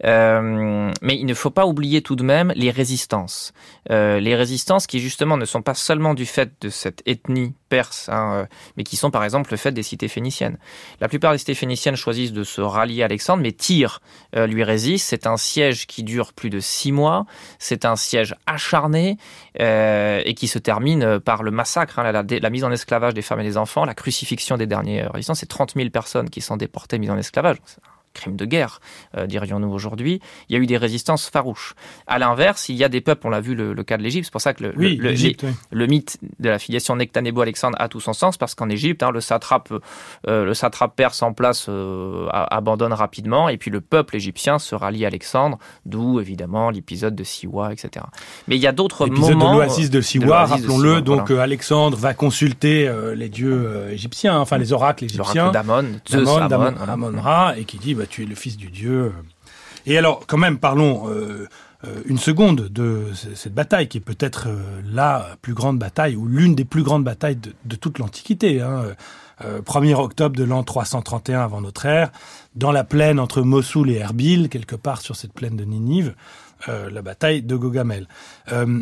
euh, mais il ne faut pas oublier tout de même les résistances. Euh, les résistances qui justement ne sont pas seulement du fait de cette ethnie perses, hein, mais qui sont par exemple le fait des cités phéniciennes. La plupart des cités phéniciennes choisissent de se rallier à Alexandre, mais Tyr euh, lui résiste. C'est un siège qui dure plus de six mois. C'est un siège acharné euh, et qui se termine par le massacre, hein, la, la, la mise en esclavage des femmes et des enfants, la crucifixion des derniers résistants. C'est trente mille personnes qui sont déportées, mises en esclavage. C'est crime de guerre, euh, dirions-nous aujourd'hui. Il y a eu des résistances farouches. À l'inverse, il y a des peuples, on l'a vu le, le cas de l'Égypte, c'est pour ça que le, oui, le, oui. le mythe de la filiation Nectanebo-Alexandre a tout son sens, parce qu'en Égypte, hein, le satrape, euh, le satrape perse en place euh, abandonne rapidement, et puis le peuple égyptien se rallie à Alexandre, d'où évidemment l'épisode de Siwa, et cetera. Mais il y a d'autres l'épisode moments... L'épisode de l'oasis de Siwa, rappelons-le, Siwa, donc voilà. Alexandre va consulter euh, les dieux euh, égyptiens, enfin les oracles égyptiens. L'oracle d'Amon, Zeus, Amon, Amon, Amon-Ra, et qui dit bah, tu es le fils du dieu. Et alors, quand même, parlons euh, euh, une seconde de cette bataille, qui est peut-être euh, la plus grande bataille, ou l'une des plus grandes batailles de, de toute l'Antiquité. Hein. Euh, premier octobre de l'an trois cent trente et un avant notre ère, dans la plaine entre Mossoul et Erbil, quelque part sur cette plaine de Ninive, euh, la bataille de Gaugamel. Euh,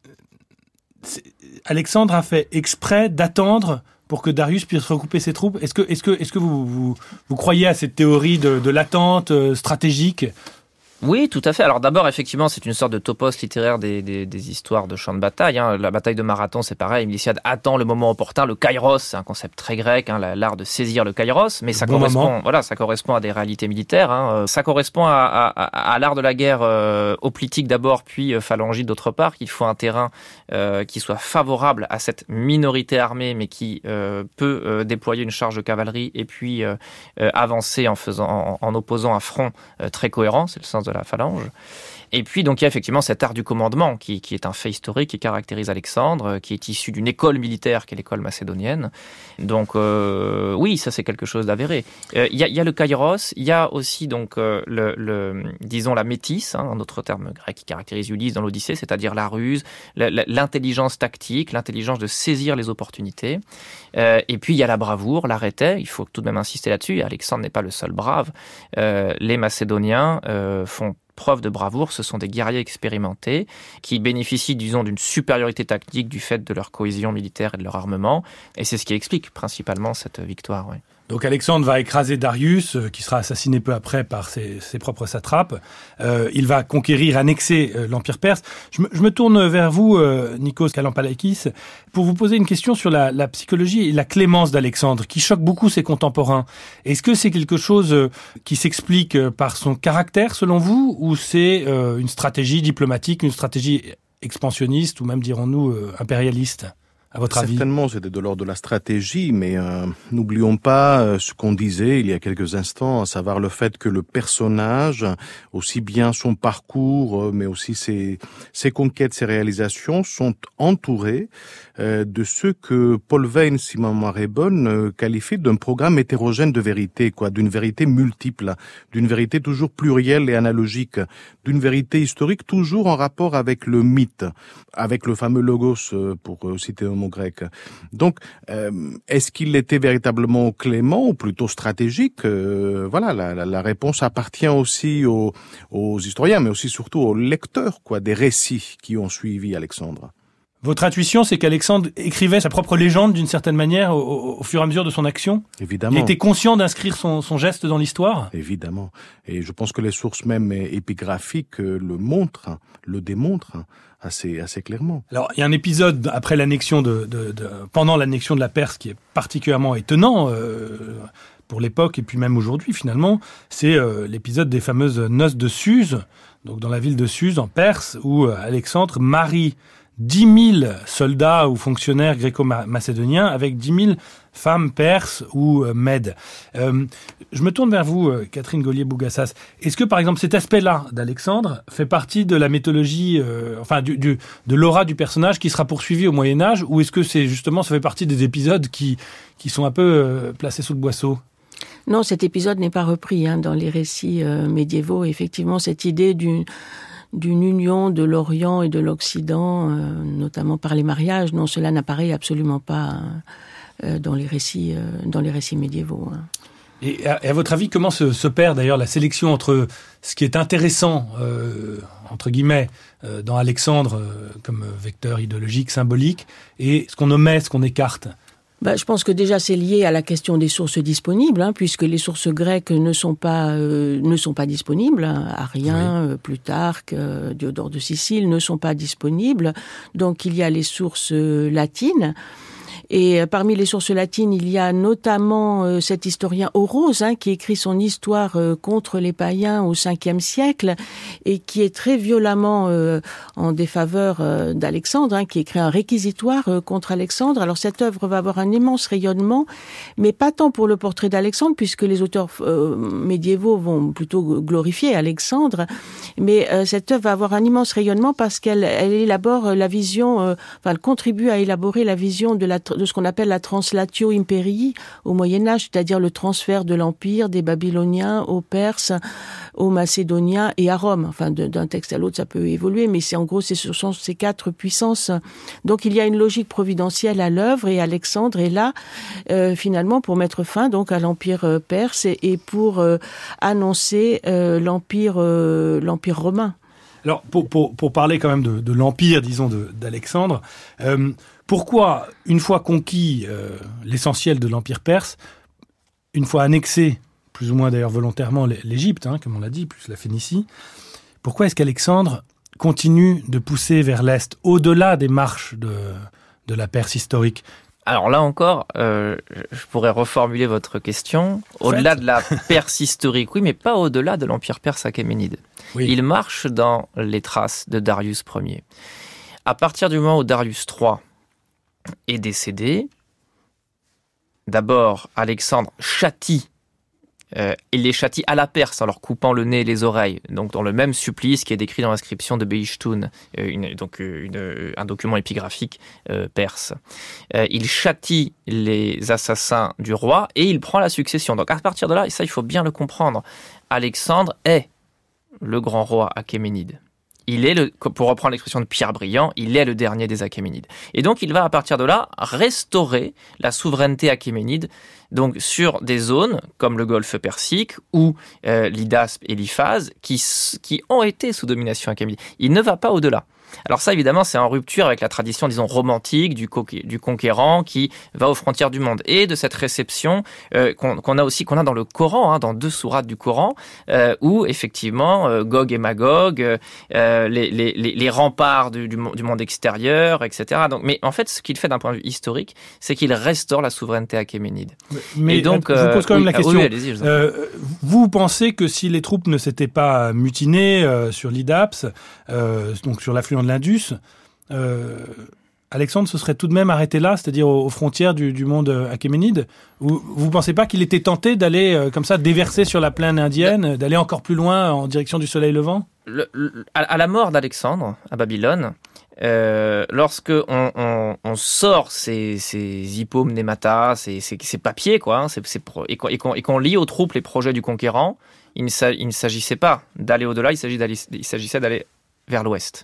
Alexandre a fait exprès d'attendre pour que Darius puisse recouper ses troupes. Est-ce que, est-ce que, est-ce que vous, vous, vous croyez à cette théorie de, de l'attente euh, stratégique ? Oui, tout à fait. Alors d'abord, effectivement, c'est une sorte de topos littéraire des, des, des histoires de champs de bataille. Hein. La bataille de Marathon, c'est pareil. Lysiade attend le moment opportun. Le kairos, c'est un concept très grec, hein, l'art de saisir le kairos. Mais ça bon correspond, moment. voilà, ça correspond à des réalités militaires. Hein. Ça correspond à, à, à l'art de la guerre euh, hoplitique d'abord, puis euh, phalangite d'autre part. Qu'il faut un terrain euh, qui soit favorable à cette minorité armée, mais qui euh, peut euh, déployer une charge de cavalerie et puis euh, euh, avancer en faisant, en, en opposant un front euh, très cohérent. C'est le sens de de la phalange. Et puis, donc, il y a effectivement cet art du commandement qui, qui est un fait historique qui caractérise Alexandre, qui est issu d'une école militaire qui est l'école macédonienne. Donc, euh, oui, ça, c'est quelque chose d'avéré. Euh, il y a, il y a le kairos, il y a aussi, donc, euh, le, le, disons, la métis, hein, un autre terme grec qui caractérise Ulysse dans l'Odyssée, c'est-à-dire la ruse, la, la, l'intelligence tactique, l'intelligence de saisir les opportunités. Euh, et puis, il y a la bravoure, l'arrêté, il faut tout de même insister là-dessus. Alexandre n'est pas le seul brave. Euh, les Macédoniens euh, font preuve de bravoure, ce sont des guerriers expérimentés qui bénéficient, disons, d'une supériorité tactique du fait de leur cohésion militaire et de leur armement. Et c'est ce qui explique principalement cette victoire. Oui. Donc Alexandre va écraser Darius, euh, qui sera assassiné peu après par ses, ses propres satrapes. Euh, il va conquérir, annexer euh, l'Empire perse. Je me, je me tourne vers vous, euh, Nikos Kalampalakis, pour vous poser une question sur la, la psychologie et la clémence d'Alexandre, qui choque beaucoup ses contemporains. Est-ce que c'est quelque chose euh, qui s'explique euh, par son caractère, selon vous, ou c'est euh, une stratégie diplomatique, une stratégie expansionniste, ou même, dirons-nous, euh, impérialiste ? À votre avis ? Certainement, c'était de l'ordre de la stratégie, mais euh, n'oublions pas euh, ce qu'on disait il y a quelques instants, à savoir le fait que le personnage, aussi bien son parcours, euh, mais aussi ses, ses conquêtes, ses réalisations, sont entourés euh, de ce que Paul Veyne, si ma mémoire est bonne, euh, qualifie d'un programme hétérogène de vérité, quoi, d'une vérité multiple, d'une vérité toujours plurielle et analogique, d'une vérité historique toujours en rapport avec le mythe, avec le fameux logos, euh, pour euh, citer un mot grec. Donc, euh, est-ce qu'il était véritablement clément ou plutôt stratégique ? euh, Voilà, la, la, la réponse appartient aussi aux, aux historiens, mais aussi surtout aux lecteurs, quoi, des récits qui ont suivi Alexandre. Votre intuition, c'est qu'Alexandre écrivait sa propre légende d'une certaine manière au, au, au fur et à mesure de son action ? Évidemment. Il était conscient d'inscrire son, son geste dans l'histoire ? Évidemment. Et je pense que les sources même épigraphiques le montrent, le démontrent assez, assez clairement. Alors, il y a un épisode après l'annexion de, de, de pendant l'annexion de la Perse qui est particulièrement étonnant euh, pour l'époque et puis même aujourd'hui finalement. C'est euh, l'épisode des fameuses noces de Suse, donc dans la ville de Suse en Perse, où euh, Alexandre marie dix mille soldats ou fonctionnaires gréco-macédoniens avec dix mille femmes perses ou euh, mèdes. Euh, je me tourne vers vous, euh, Catherine Gaulier-Bougassas. Est-ce que, par exemple, cet aspect-là d'Alexandre fait partie de la mythologie, euh, enfin, du, du, de l'aura du personnage qui sera poursuivi au Moyen-Âge, ou est-ce que c'est justement, ça fait partie des épisodes qui, qui sont un peu euh, placés sous le boisseau ? Non, cet épisode n'est pas repris hein, dans les récits euh, médiévaux. Effectivement, cette idée d'une d'une union de l'Orient et de l'Occident, euh, notamment par les mariages, non, cela n'apparaît absolument pas euh, dans les récits, euh, dans les récits médiévaux. Hein. Et à, et à votre avis, comment se, se perd d'ailleurs la sélection entre ce qui est intéressant, euh, entre guillemets, euh, dans Alexandre, euh, comme vecteur idéologique, symbolique, et ce qu'on omet, ce qu'on écarte ? Bah, je pense que déjà c'est lié à la question des sources disponibles, hein, puisque les sources grecques ne sont pas euh, ne sont pas disponibles. Arien, oui. euh, Plutarque, euh, Diodore de Sicile ne sont pas disponibles. Donc il y a les sources euh, latines. Et parmi les sources latines, il y a notamment euh, cet historien Orose, hein, qui écrit son histoire euh, contre les païens au cinquième siècle et qui est très violemment euh, en défaveur euh, d'Alexandre, hein, qui écrit un réquisitoire euh, contre Alexandre. Alors cette œuvre va avoir un immense rayonnement, mais pas tant pour le portrait d'Alexandre, puisque les auteurs euh, médiévaux vont plutôt glorifier Alexandre, mais euh, cette œuvre va avoir un immense rayonnement parce qu'elle elle élabore la vision, euh, enfin elle contribue à élaborer la vision de la de ce qu'on appelle la translatio imperii au Moyen-Âge, c'est-à-dire le transfert de l'Empire des Babyloniens aux Perses, aux Macédoniens et à Rome. Enfin, d'un texte à l'autre, ça peut évoluer, mais c'est en gros, c'est ce sont ces quatre puissances. Donc, il y a une logique providentielle à l'œuvre et Alexandre est là, euh, finalement, pour mettre fin donc à l'Empire euh, perse et, et pour euh, annoncer euh, l'Empire, euh, l'Empire romain. Alors, pour, pour, pour parler quand même de, de l'Empire, disons, de, d'Alexandre, euh, pourquoi, une fois conquis euh, l'essentiel de l'Empire perse, une fois annexé, plus ou moins d'ailleurs volontairement, l'Égypte, hein, comme on l'a dit, plus la Phénicie, pourquoi est-ce qu'Alexandre continue de pousser vers l'Est, au-delà des marches de, de la Perse historique ? Alors là encore, euh, je pourrais reformuler votre question. Au-delà de la Perse historique, oui, mais pas au-delà de l'Empire perse achéménide. Oui. Il marche dans les traces de Darius Ier. À partir du moment où Darius trois est décédé, d'abord Alexandre châtie, euh, il les châtie à la Perse en leur coupant le nez et les oreilles, donc dans le même supplice qui est décrit dans l'inscription de Behistun, euh, une, donc une, un document épigraphique euh, perse. Euh, il châtie les assassins du roi et il prend la succession. Donc à partir de là, et ça il faut bien le comprendre, Alexandre est le grand roi achéménide. Il est, le, pour reprendre l'expression de Pierre Briand, il est le dernier des Achéménides. Et donc, il va, à partir de là, restaurer la souveraineté achéménide donc sur des zones comme le golfe Persique ou euh, l'Hydaspe et l'Iphase qui, qui ont été sous domination achéménide. Il ne va pas au-delà. Alors ça, évidemment, c'est en rupture avec la tradition, disons, romantique du, co- du conquérant qui va aux frontières du monde et de cette réception euh, qu'on, qu'on a aussi, qu'on a dans le Coran, hein, dans deux sourates du Coran, euh, où effectivement euh, Gog et Magog, euh, les, les, les, les remparts du, du, du monde extérieur, et cetera. Donc, mais en fait, ce qu'il fait d'un point de vue historique, c'est qu'il restaure la souveraineté achéménide. Mais et donc, je vous pose quand même euh, la question. Oui, allez-y, je vous en prie. Euh, vous pensez que si les troupes ne s'étaient pas mutinées euh, sur l'Hydapse, euh, donc sur l'affluent de l'Indus, euh, Alexandre se serait tout de même arrêté là, c'est-à-dire aux, aux frontières du, du monde achéménide. Vous ne pensez pas qu'il était tenté d'aller euh, comme ça déverser sur la plaine indienne, d'aller encore plus loin en direction du soleil levant ? le, le, à, à la mort d'Alexandre à Babylone, euh, lorsque on, on, on sort ces, ces hippomnématas, ces, ces, ces papiers, quoi, hein, ces, ces pro, et, qu'on, et, qu'on, et qu'on lit aux troupes les projets du conquérant, il ne, il ne s'agissait pas d'aller au-delà, il, s'agit d'aller, il s'agissait d'aller vers l'ouest.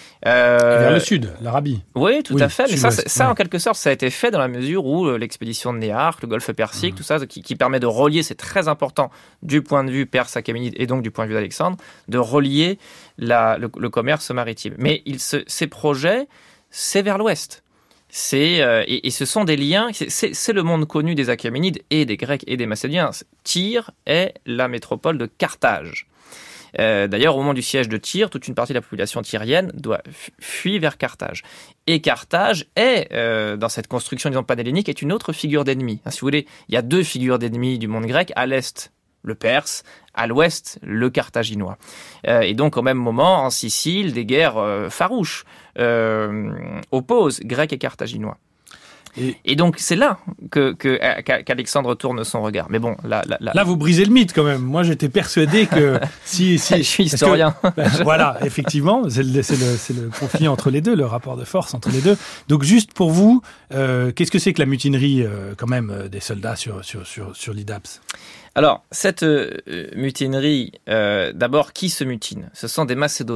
Euh, vers le sud, l'Arabie. Oui, tout oui, à fait. Mais ça, ça ouais. en quelque sorte, ça a été fait dans la mesure où euh, l'expédition de Néarque, le golfe Persique, mmh. tout ça, qui, qui permet de relier, c'est très important du point de vue perse achéménide et donc du point de vue d'Alexandre, de relier la, le, le commerce maritime. Mais il se, ces projets, c'est vers l'ouest. C'est, euh, et, et ce sont des liens, c'est, c'est, c'est le monde connu des Achéménides et des Grecs et des Macédoniens. Tyr est la métropole de Carthage. Euh, d'ailleurs, au moment du siège de Tyr, toute une partie de la population tyrienne doit fuir vers Carthage. Et Carthage est, euh, dans cette construction, disons, panhellénique, est une autre figure d'ennemi. Hein, si vous voulez, il y a deux figures d'ennemis du monde grec. À l'est, le Perse. À l'ouest, le Carthaginois. Euh, et donc, au même moment, en Sicile, des guerres euh, farouches euh, opposent Grecs et Carthaginois. Et, et donc, c'est là que, que, qu'Alexandre tourne son regard. Mais bon, là... Là, là... là vous brisez le mythe, quand même. Moi, j'étais persuadé que... si, si Je suis historien. Que, ben, voilà, effectivement, c'est le, c'est, le, c'est le conflit entre les deux, le rapport de force entre les deux. Donc, juste pour vous, euh, qu'est-ce que c'est que la mutinerie, euh, quand même, des soldats sur, sur, sur, sur l'Hydapse ? Alors, cette euh, mutinerie, euh, d'abord, qui se mutine ? Ce sont des Macédoniens.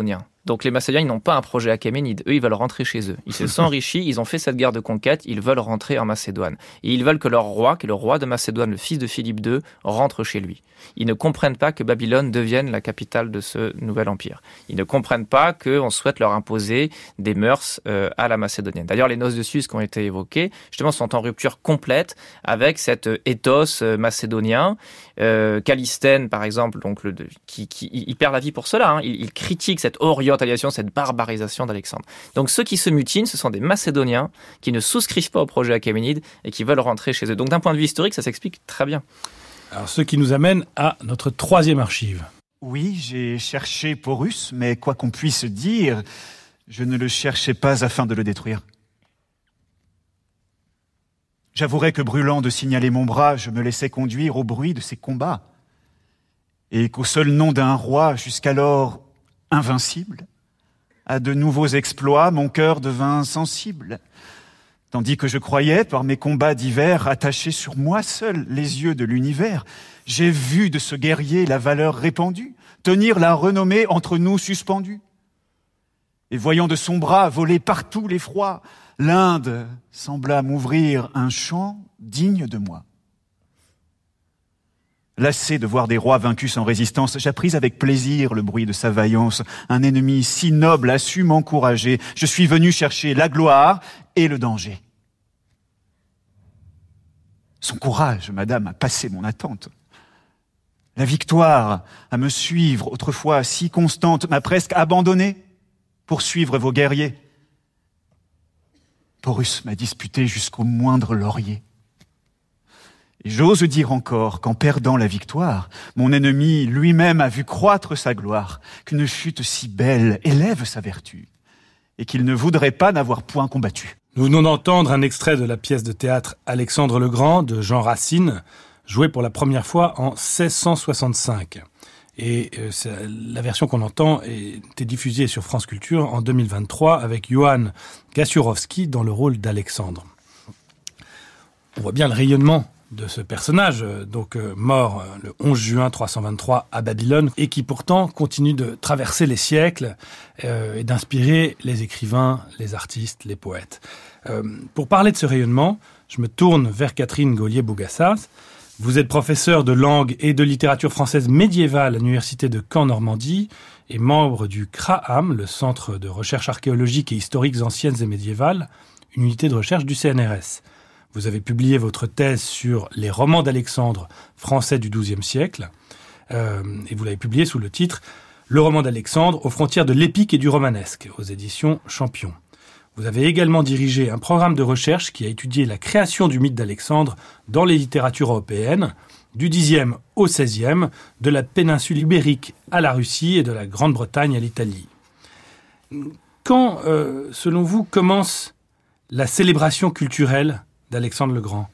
Donc les Macédoniens, ils n'ont pas un projet achéménide. Eux, ils veulent rentrer chez eux. Ils se sont enrichis, ils ont fait cette guerre de conquête, ils veulent rentrer en Macédoine. Et ils veulent que leur roi, qui est le roi de Macédoine, le fils de Philippe deux, rentre chez lui. Ils ne comprennent pas que Babylone devienne la capitale de ce nouvel empire. Ils ne comprennent pas qu'on souhaite leur imposer des mœurs euh, à la macédonienne. D'ailleurs, les noces de Suse qui ont été évoquées, justement, sont en rupture complète avec cet éthos euh, macédonien. Euh, Callisthène, par exemple, donc, le, qui, qui il perd la vie pour cela. Hein. Il, il critique cette orientalisation, cette barbarisation d'Alexandre. Donc ceux qui se mutinent, ce sont des Macédoniens qui ne souscrivent pas au projet achéménide et qui veulent rentrer chez eux. Donc d'un point de vue historique, ça s'explique très bien. Alors ce qui nous amène à notre troisième archive. Oui, j'ai cherché Porus, mais quoi qu'on puisse dire, je ne le cherchais pas afin de le détruire. J'avouerai que brûlant de signaler mon bras, je me laissais conduire au bruit de ces combats, et qu'au seul nom d'un roi jusqu'alors invincible, à de nouveaux exploits, mon cœur devint sensible, tandis que je croyais, par mes combats divers, attacher sur moi seul les yeux de l'univers. J'ai vu de ce guerrier la valeur répandue, tenir la renommée entre nous suspendue. Et voyant de son bras voler partout l'effroi, l'Inde sembla m'ouvrir un champ digne de moi. Lassé de voir des rois vaincus sans résistance, j'appris avec plaisir le bruit de sa vaillance. Un ennemi si noble a su m'encourager. Je suis venu chercher la gloire et le danger. Son courage, madame, a passé mon attente. La victoire, à me suivre, autrefois si constante, m'a presque abandonné pour suivre vos guerriers. Porus m'a disputé jusqu'au moindre laurier. Et j'ose dire encore qu'en perdant la victoire, mon ennemi lui-même a vu croître sa gloire, qu'une chute si belle élève sa vertu, et qu'il ne voudrait pas n'avoir point combattu. Nous venons d'entendre un extrait de la pièce de théâtre Alexandre le Grand de Jean Racine, jouée pour la première fois en seize cent soixante-cinq. Et euh, la version qu'on entend était diffusée sur France Culture en deux mille vingt-trois avec Johan Gasiurowski dans le rôle d'Alexandre. On voit bien le rayonnement de ce personnage, donc euh, mort euh, le onze juin trois cent vingt-trois à Babylone, et qui pourtant continue de traverser les siècles euh, et d'inspirer les écrivains, les artistes, les poètes. Euh, pour parler de ce rayonnement, je me tourne vers Catherine Gaulier-Bougassas. Vous êtes professeur de langue et de littérature française médiévale à l'université de Caen-Normandie et membre du C R A M, le Centre de recherche archéologique et historiques anciennes et médiévales, une unité de recherche du C N R S. Vous avez publié votre thèse sur les romans d'Alexandre français du douzième siècle, euh, et vous l'avez publié sous le titre « Le roman d'Alexandre aux frontières de l'épique et du romanesque » aux éditions Champion. Vous avez également dirigé un programme de recherche qui a étudié la création du mythe d'Alexandre dans les littératures européennes, du dixième au seizième, de la péninsule ibérique à la Russie et de la Grande-Bretagne à l'Italie. Quand, euh, selon vous, commence la célébration culturelle d'Alexandre le Grand?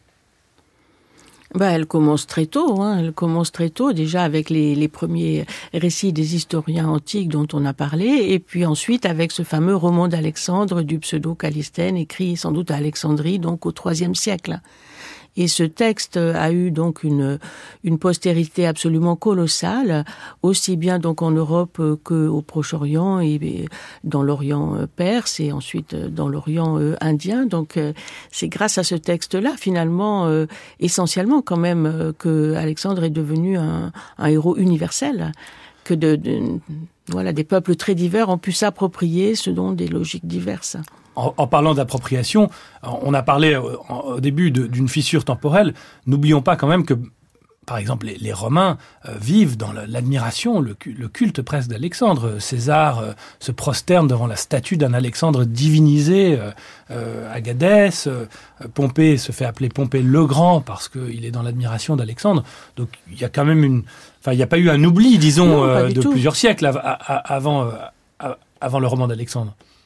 Bah, elle commence très tôt, hein. Elle commence très tôt, déjà avec les, les premiers récits des historiens antiques dont on a parlé, et puis ensuite avec ce fameux roman d'Alexandre du pseudo-Callisthène, écrit sans doute à Alexandrie, donc au troisième siècle. Et ce texte a eu donc une, une postérité absolument colossale, aussi bien donc en Europe qu'au Proche-Orient et dans l'Orient perse et ensuite dans l'Orient indien. Donc c'est grâce à ce texte-là, finalement, essentiellement quand même, que Alexandre est devenu un, un héros universel, que de, de, voilà, des peuples très divers ont pu s'approprier selon des logiques diverses. En, en parlant d'appropriation, on a parlé au, au début de, d'une fissure temporelle. N'oublions pas quand même que, par exemple, les, les Romains euh, vivent dans l'admiration, le, le culte presque d'Alexandre. César euh, se prosterne devant la statue d'un Alexandre divinisé euh, euh, à Gadès. Euh, Pompée se fait appeler Pompée le Grand parce qu'il est dans l'admiration d'Alexandre. Donc il y a quand même une... Enfin, il n'y a pas eu un oubli, disons, non, euh, de tout. plusieurs siècles av- av- avant, euh, avant le roman d'Alexandre.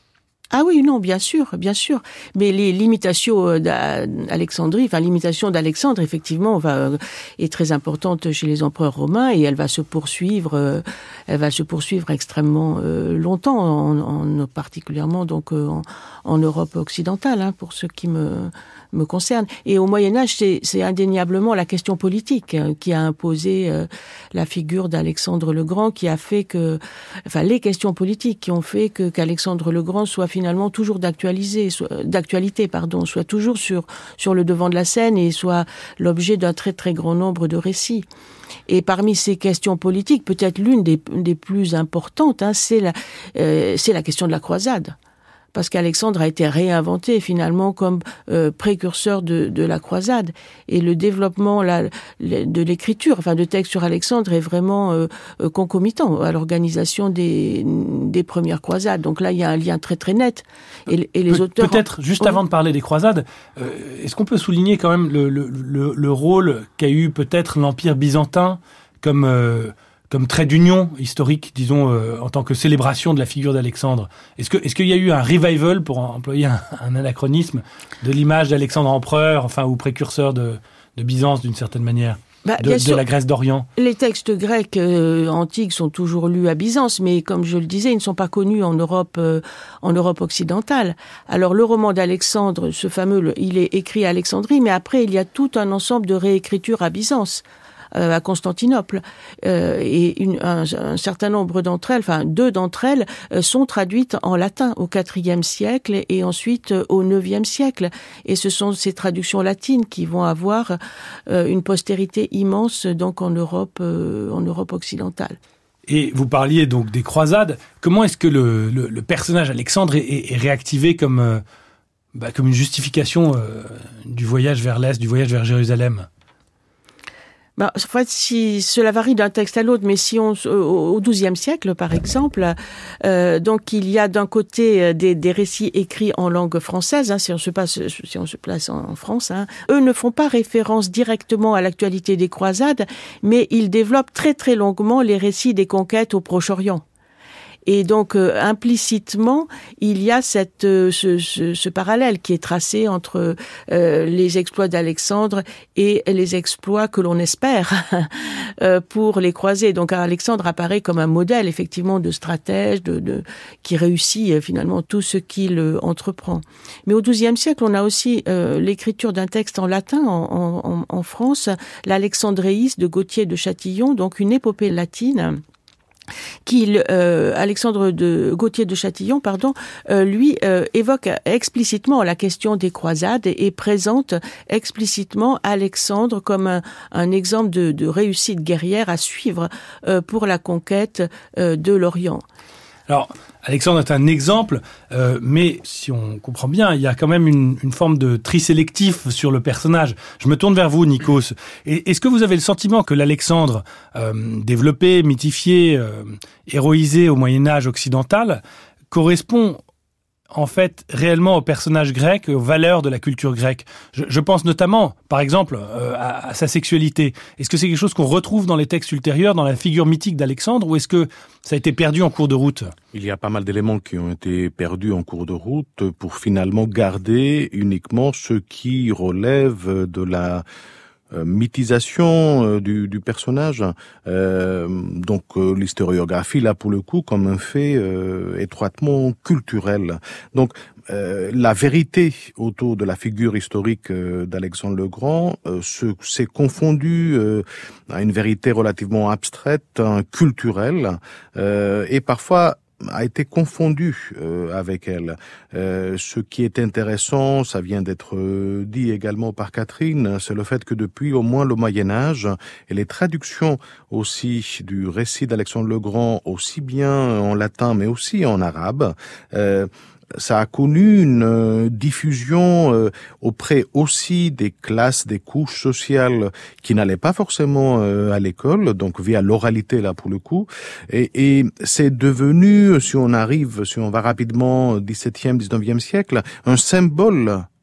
Ah oui, non, bien sûr, bien sûr. Mais les l'imitation d'Alexandrie, enfin l'imitation d'Alexandre, effectivement, va est très importante chez les empereurs romains et elle va se poursuivre, elle va se poursuivre extrêmement longtemps, en, en particulièrement donc en, en Europe occidentale, hein, pour ce qui me me concerne. Et au Moyen Âge, c'est, c'est indéniablement la question politique hein, qui a imposé euh, la figure d'Alexandre le Grand, qui a fait que, enfin, les questions politiques qui ont fait que qu'Alexandre le Grand soit finalement toujours d'actualité, soit, d'actualité, pardon, soit toujours sur sur le devant de la scène et soit l'objet d'un très très grand nombre de récits. Et parmi ces questions politiques, peut-être l'une des des plus importantes, hein, c'est la euh, c'est la question de la croisade. Parce qu'Alexandre a été réinventé finalement comme euh, précurseur de, de la croisade. Et le développement la, de l'écriture, enfin de textes sur Alexandre est vraiment euh, concomitant à l'organisation des, des premières croisades. Donc là, il y a un lien très très net. Et, et les Pe- auteurs... Peut-être, juste avant de parler des croisades, euh, est-ce qu'on peut souligner quand même le, le, le, le rôle qu'a eu peut-être l'Empire byzantin comme... Euh, comme trait d'union historique, disons, euh, en tant que célébration de la figure d'Alexandre. Est-ce que, est-ce qu'il y a eu un revival, pour employer un, un anachronisme, de l'image d'Alexandre empereur, enfin, ou précurseur de, de Byzance, d'une certaine manière, bah, de, de la Grèce d'Orient? Les textes grecs euh, antiques sont toujours lus à Byzance, mais comme je le disais, ils ne sont pas connus en Europe, euh, en Europe occidentale. Alors, le roman d'Alexandre, ce fameux, il est écrit à Alexandrie, mais après, il y a tout un ensemble de réécritures à Byzance. Euh, à Constantinople euh, et une, un, un certain nombre d'entre elles, enfin deux d'entre elles, euh, sont traduites en latin au quatrième siècle et ensuite euh, au neuvième siècle. Et ce sont ces traductions latines qui vont avoir euh, une postérité immense donc en Europe, euh, en Europe occidentale. Et vous parliez donc des croisades. Comment est-ce que le, le, le personnage Alexandre est, est, est réactivé comme, euh, bah, comme une justification euh, du voyage vers l'Est, du voyage vers Jérusalem ? Ben, en fait, si cela varie d'un texte à l'autre, mais si on au douzième siècle, par exemple, euh, donc il y a d'un côté des, des récits écrits en langue française, hein, si on se passe, si on se place en, en France, hein, eux ne font pas référence directement à l'actualité des croisades, mais ils développent très très longuement les récits des conquêtes au Proche-Orient. Et donc, euh, implicitement, il y a cette, euh, ce, ce, ce parallèle qui est tracé entre euh, les exploits d'Alexandre et les exploits que l'on espère euh, pour les croisés. Donc, Alexandre apparaît comme un modèle, effectivement, de stratège, de, de qui réussit euh, finalement tout ce qu'il euh, entreprend. Mais au douzième siècle, on a aussi euh, l'écriture d'un texte en latin en, en, en France, l'Alexandréis de Gauthier de Châtillon, donc une épopée latine. Qui, euh, Alexandre de Gauthier de Châtillon, pardon, euh, lui euh, évoque explicitement la question des croisades et, et présente explicitement Alexandre comme un, un exemple de, de réussite guerrière à suivre euh, pour la conquête euh, de l'Orient. Alors, Alexandre est un exemple, euh, mais si on comprend bien, il y a quand même une, une forme de tri sélectif sur le personnage. Je me tourne vers vous, Nikos. Et, est-ce que vous avez le sentiment que l'Alexandre euh, développé, mythifié, euh, héroïsé au Moyen-Âge occidental correspond en fait réellement au personnage grec, aux valeurs de la culture grecque? Je, je pense notamment, par exemple, euh, à, à sa sexualité. Est-ce que c'est quelque chose qu'on retrouve dans les textes ultérieurs, dans la figure mythique d'Alexandre, ou est-ce que ça a été perdu en cours de route? Il y a pas mal d'éléments qui ont été perdus en cours de route pour finalement garder uniquement ce qui relève de la Euh, mythisation euh, du, du personnage. Euh, donc euh, l'historiographie, là, pour le coup, comme un fait euh, étroitement culturel. Donc euh, la vérité autour de la figure historique euh, d'Alexandre le Grand euh, se, s'est confondue euh, à une vérité relativement abstraite, hein, culturelle, euh, et parfois a été confondu euh, avec elle. Euh, ce qui est intéressant, ça vient d'être euh, dit également par Catherine, c'est le fait que depuis au moins le Moyen-Âge, et les traductions aussi du récit d'Alexandre le Grand, aussi bien en latin mais aussi en arabe, euh, ça a connu une euh, diffusion euh, auprès aussi des classes, des couches sociales qui n'allaient pas forcément euh, à l'école, donc via l'oralité là pour le coup. Et, et c'est devenu, si on arrive, si on va rapidement au dix-septième, dix-neuvième siècle, un symbole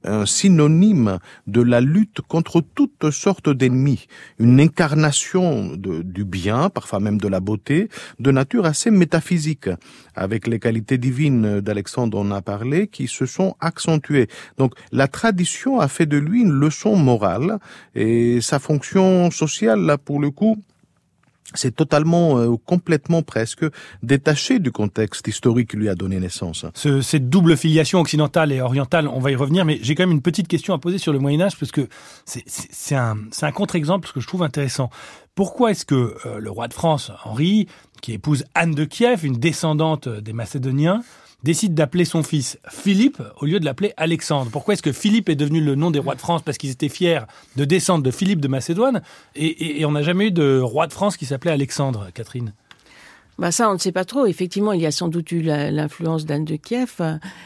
un synonyme de la lutte contre toutes sortes d'ennemis, une incarnation de, du bien, parfois même de la beauté, de nature assez métaphysique, avec les qualités divines d'Alexandre, on a parlé, qui se sont accentuées. Donc la tradition a fait de lui une leçon morale, et sa fonction sociale, là, pour le coup, c'est totalement, euh, complètement presque détaché du contexte historique qui lui a donné naissance. Ce, cette double filiation occidentale et orientale, on va y revenir, mais j'ai quand même une petite question à poser sur le Moyen-Âge, parce que c'est, c'est, c'est un, c'est un contre-exemple que je trouve intéressant. Pourquoi est-ce que euh, le roi de France, Henri, qui épouse Anne de Kiev, une descendante des Macédoniens, décide d'appeler son fils Philippe au lieu de l'appeler Alexandre? Pourquoi est-ce que Philippe est devenu le nom des rois de France? Parce qu'ils étaient fiers de descendre de Philippe de Macédoine, et, et, et on n'a jamais eu de roi de France qui s'appelait Alexandre, Catherine. Bah ça, on ne sait pas trop. Effectivement, il y a sans doute eu la, l'influence d'Anne de Kiev.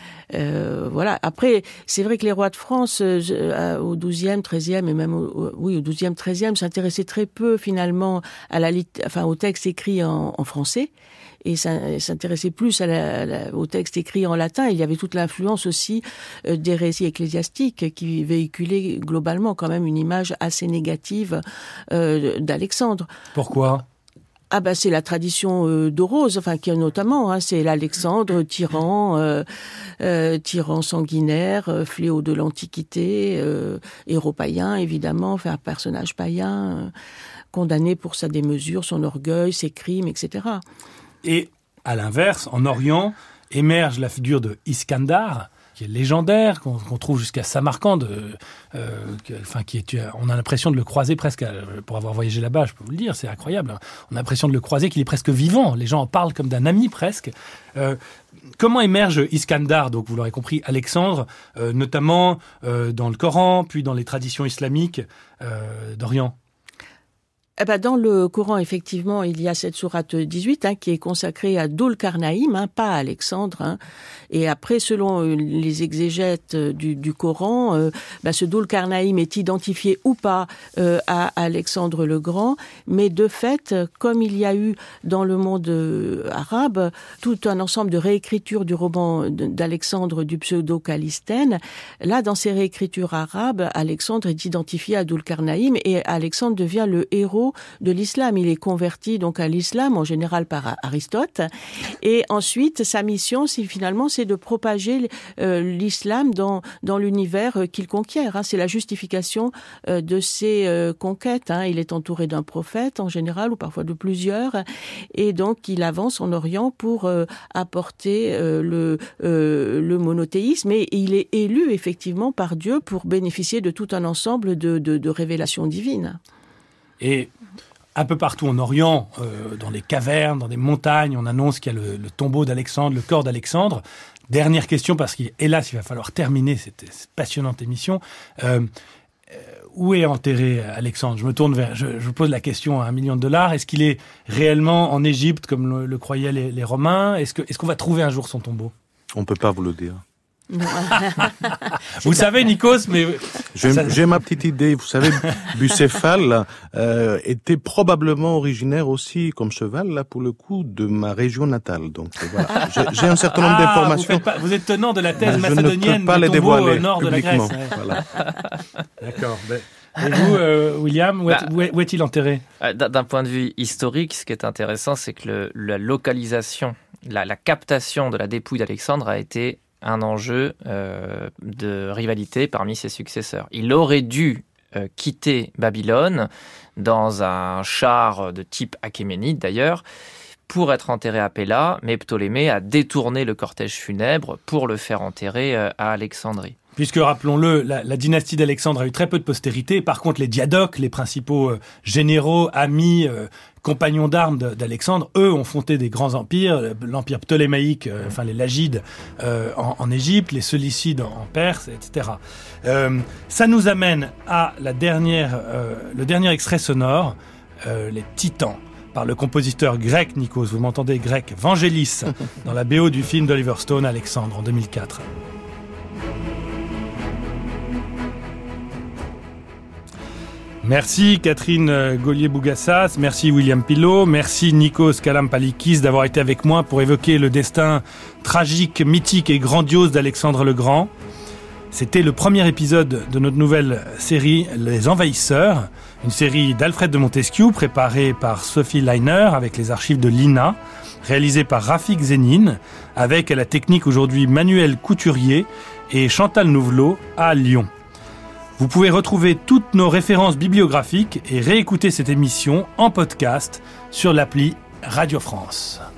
Euh, voilà. Après, c'est vrai que les rois de France, euh, au douzième, treizième et même au, oui, au douzième, treizième, s'intéressaient très peu finalement à la, enfin, au texte écrit en, en français. Et s'intéressait plus à la, à la, au texte écrit en latin. Il y avait toute l'influence aussi euh, des récits ecclésiastiques qui véhiculaient globalement quand même une image assez négative euh, d'Alexandre. Pourquoi ? Ah ben c'est la tradition euh, d'Orose, enfin qui notamment, hein, c'est l'Alexandre tyran, euh, euh, tyran sanguinaire, euh, fléau de l'Antiquité, euh, héros païen évidemment, enfin un personnage païen, euh, condamné pour sa démesure, son orgueil, ses crimes, et cetera. Et à l'inverse, en Orient, émerge la figure de Iskandar, qui est légendaire, qu'on, qu'on trouve jusqu'à Samarcande, euh, euh, enfin, qui est, on a l'impression de le croiser presque, à, pour avoir voyagé là-bas, je peux vous le dire, c'est incroyable. Hein. On a l'impression de le croiser, qu'il est presque vivant. Les gens en parlent comme d'un ami presque. Euh, comment émerge Iskandar, donc vous l'aurez compris, Alexandre, euh, notamment euh, dans le Coran, puis dans les traditions islamiques euh, d'Orient? Eh ben, dans le Coran, effectivement, il y a cette sourate dix-huit hein, qui est consacrée à Dhul Qarnaïm, hein, pas à Alexandre. Hein. Et après, selon les exégètes du, du Coran, euh, ben, ce Dhul Qarnaïm est identifié ou pas euh, à Alexandre le Grand. Mais de fait, comme il y a eu dans le monde euh, arabe tout un ensemble de réécritures du roman d'Alexandre du pseudo-Calistène, là, dans ces réécritures arabes, Alexandre est identifié à Dhul Qarnaïm et Alexandre devient le héros de l'islam. Il est converti donc à l'islam, en général par Aristote. Et ensuite, sa mission, c'est, finalement, c'est de propager euh, l'islam dans, dans l'univers qu'il conquiert. Hein. C'est la justification euh, de ses euh, conquêtes. Hein. Il est entouré d'un prophète, en général, ou parfois de plusieurs. Et donc, il avance en Orient pour euh, apporter euh, le, euh, le monothéisme. Et il est élu, effectivement, par Dieu pour bénéficier de tout un ensemble de, de, de révélations divines. Et un peu partout en Orient, euh, dans les cavernes, dans des montagnes, on annonce qu'il y a le, le tombeau d'Alexandre, le corps d'Alexandre. Dernière question, parce qu'hélas, il va falloir terminer cette, cette passionnante émission. Euh, euh, où est enterré Alexandre ? Je me tourne vers, je, je pose la question à un million de dollars. Est-ce qu'il est réellement en Égypte, comme le, le croyaient les, les Romains ? Est-ce que, est-ce qu'on va trouver un jour son tombeau ? On ne peut pas vous le dire. Vous savez, Nikos, mais... J'ai, ça... j'ai ma petite idée. Vous savez, Bucéphale euh, était probablement originaire aussi, comme cheval, là, pour le coup, de ma région natale. Donc, voilà. J'ai, j'ai un certain nombre ah, d'informations. Vous, pas, vous êtes tenant de la thèse mais macédonienne du tombeau au nord de la Grèce. Ouais. Voilà. D'accord. Ben... Et vous, euh, William, où, est, bah, où, est, où est-il enterré ? D'un point de vue historique, ce qui est intéressant, c'est que le, la localisation, la, la captation de la dépouille d'Alexandre a été un enjeu euh, de rivalité parmi ses successeurs. Il aurait dû euh, quitter Babylone dans un char de type achéménide d'ailleurs, pour être enterré à Péla, mais Ptolémée a détourné le cortège funèbre pour le faire enterrer euh, à Alexandrie. Puisque, rappelons-le, la, la dynastie d'Alexandre a eu très peu de postérité. Par contre, les diadoques, les principaux euh, généraux, amis, euh, compagnons d'armes de, d'Alexandre, eux ont fondé des grands empires, l'empire ptolémaïque, euh, enfin les Lagides euh, en, en Égypte, les Séleucides en, en Perse, et cetera. Euh, ça nous amène à la dernière, euh, le dernier extrait sonore, euh, les Titans, par le compositeur grec, Nikos, vous m'entendez, grec, Vangelis, dans la B O du film d'Oliver Stone, Alexandre, en deux mille quatre. Merci Catherine Gaulier-Bougassas, merci William Pilot, merci Nikos Kalampalikis d'avoir été avec moi pour évoquer le destin tragique, mythique et grandiose d'Alexandre le Grand. C'était le premier épisode de notre nouvelle série Les Envahisseurs, une série d'Alfred de Montesquiou préparée par Sophie Leiner avec les archives de l'I N A, réalisée par Rafik Zénine, avec à la technique aujourd'hui Manuel Couturier et Chantal Nouvelot à Lyon. Vous pouvez retrouver toutes nos références bibliographiques et réécouter cette émission en podcast sur l'appli Radio France.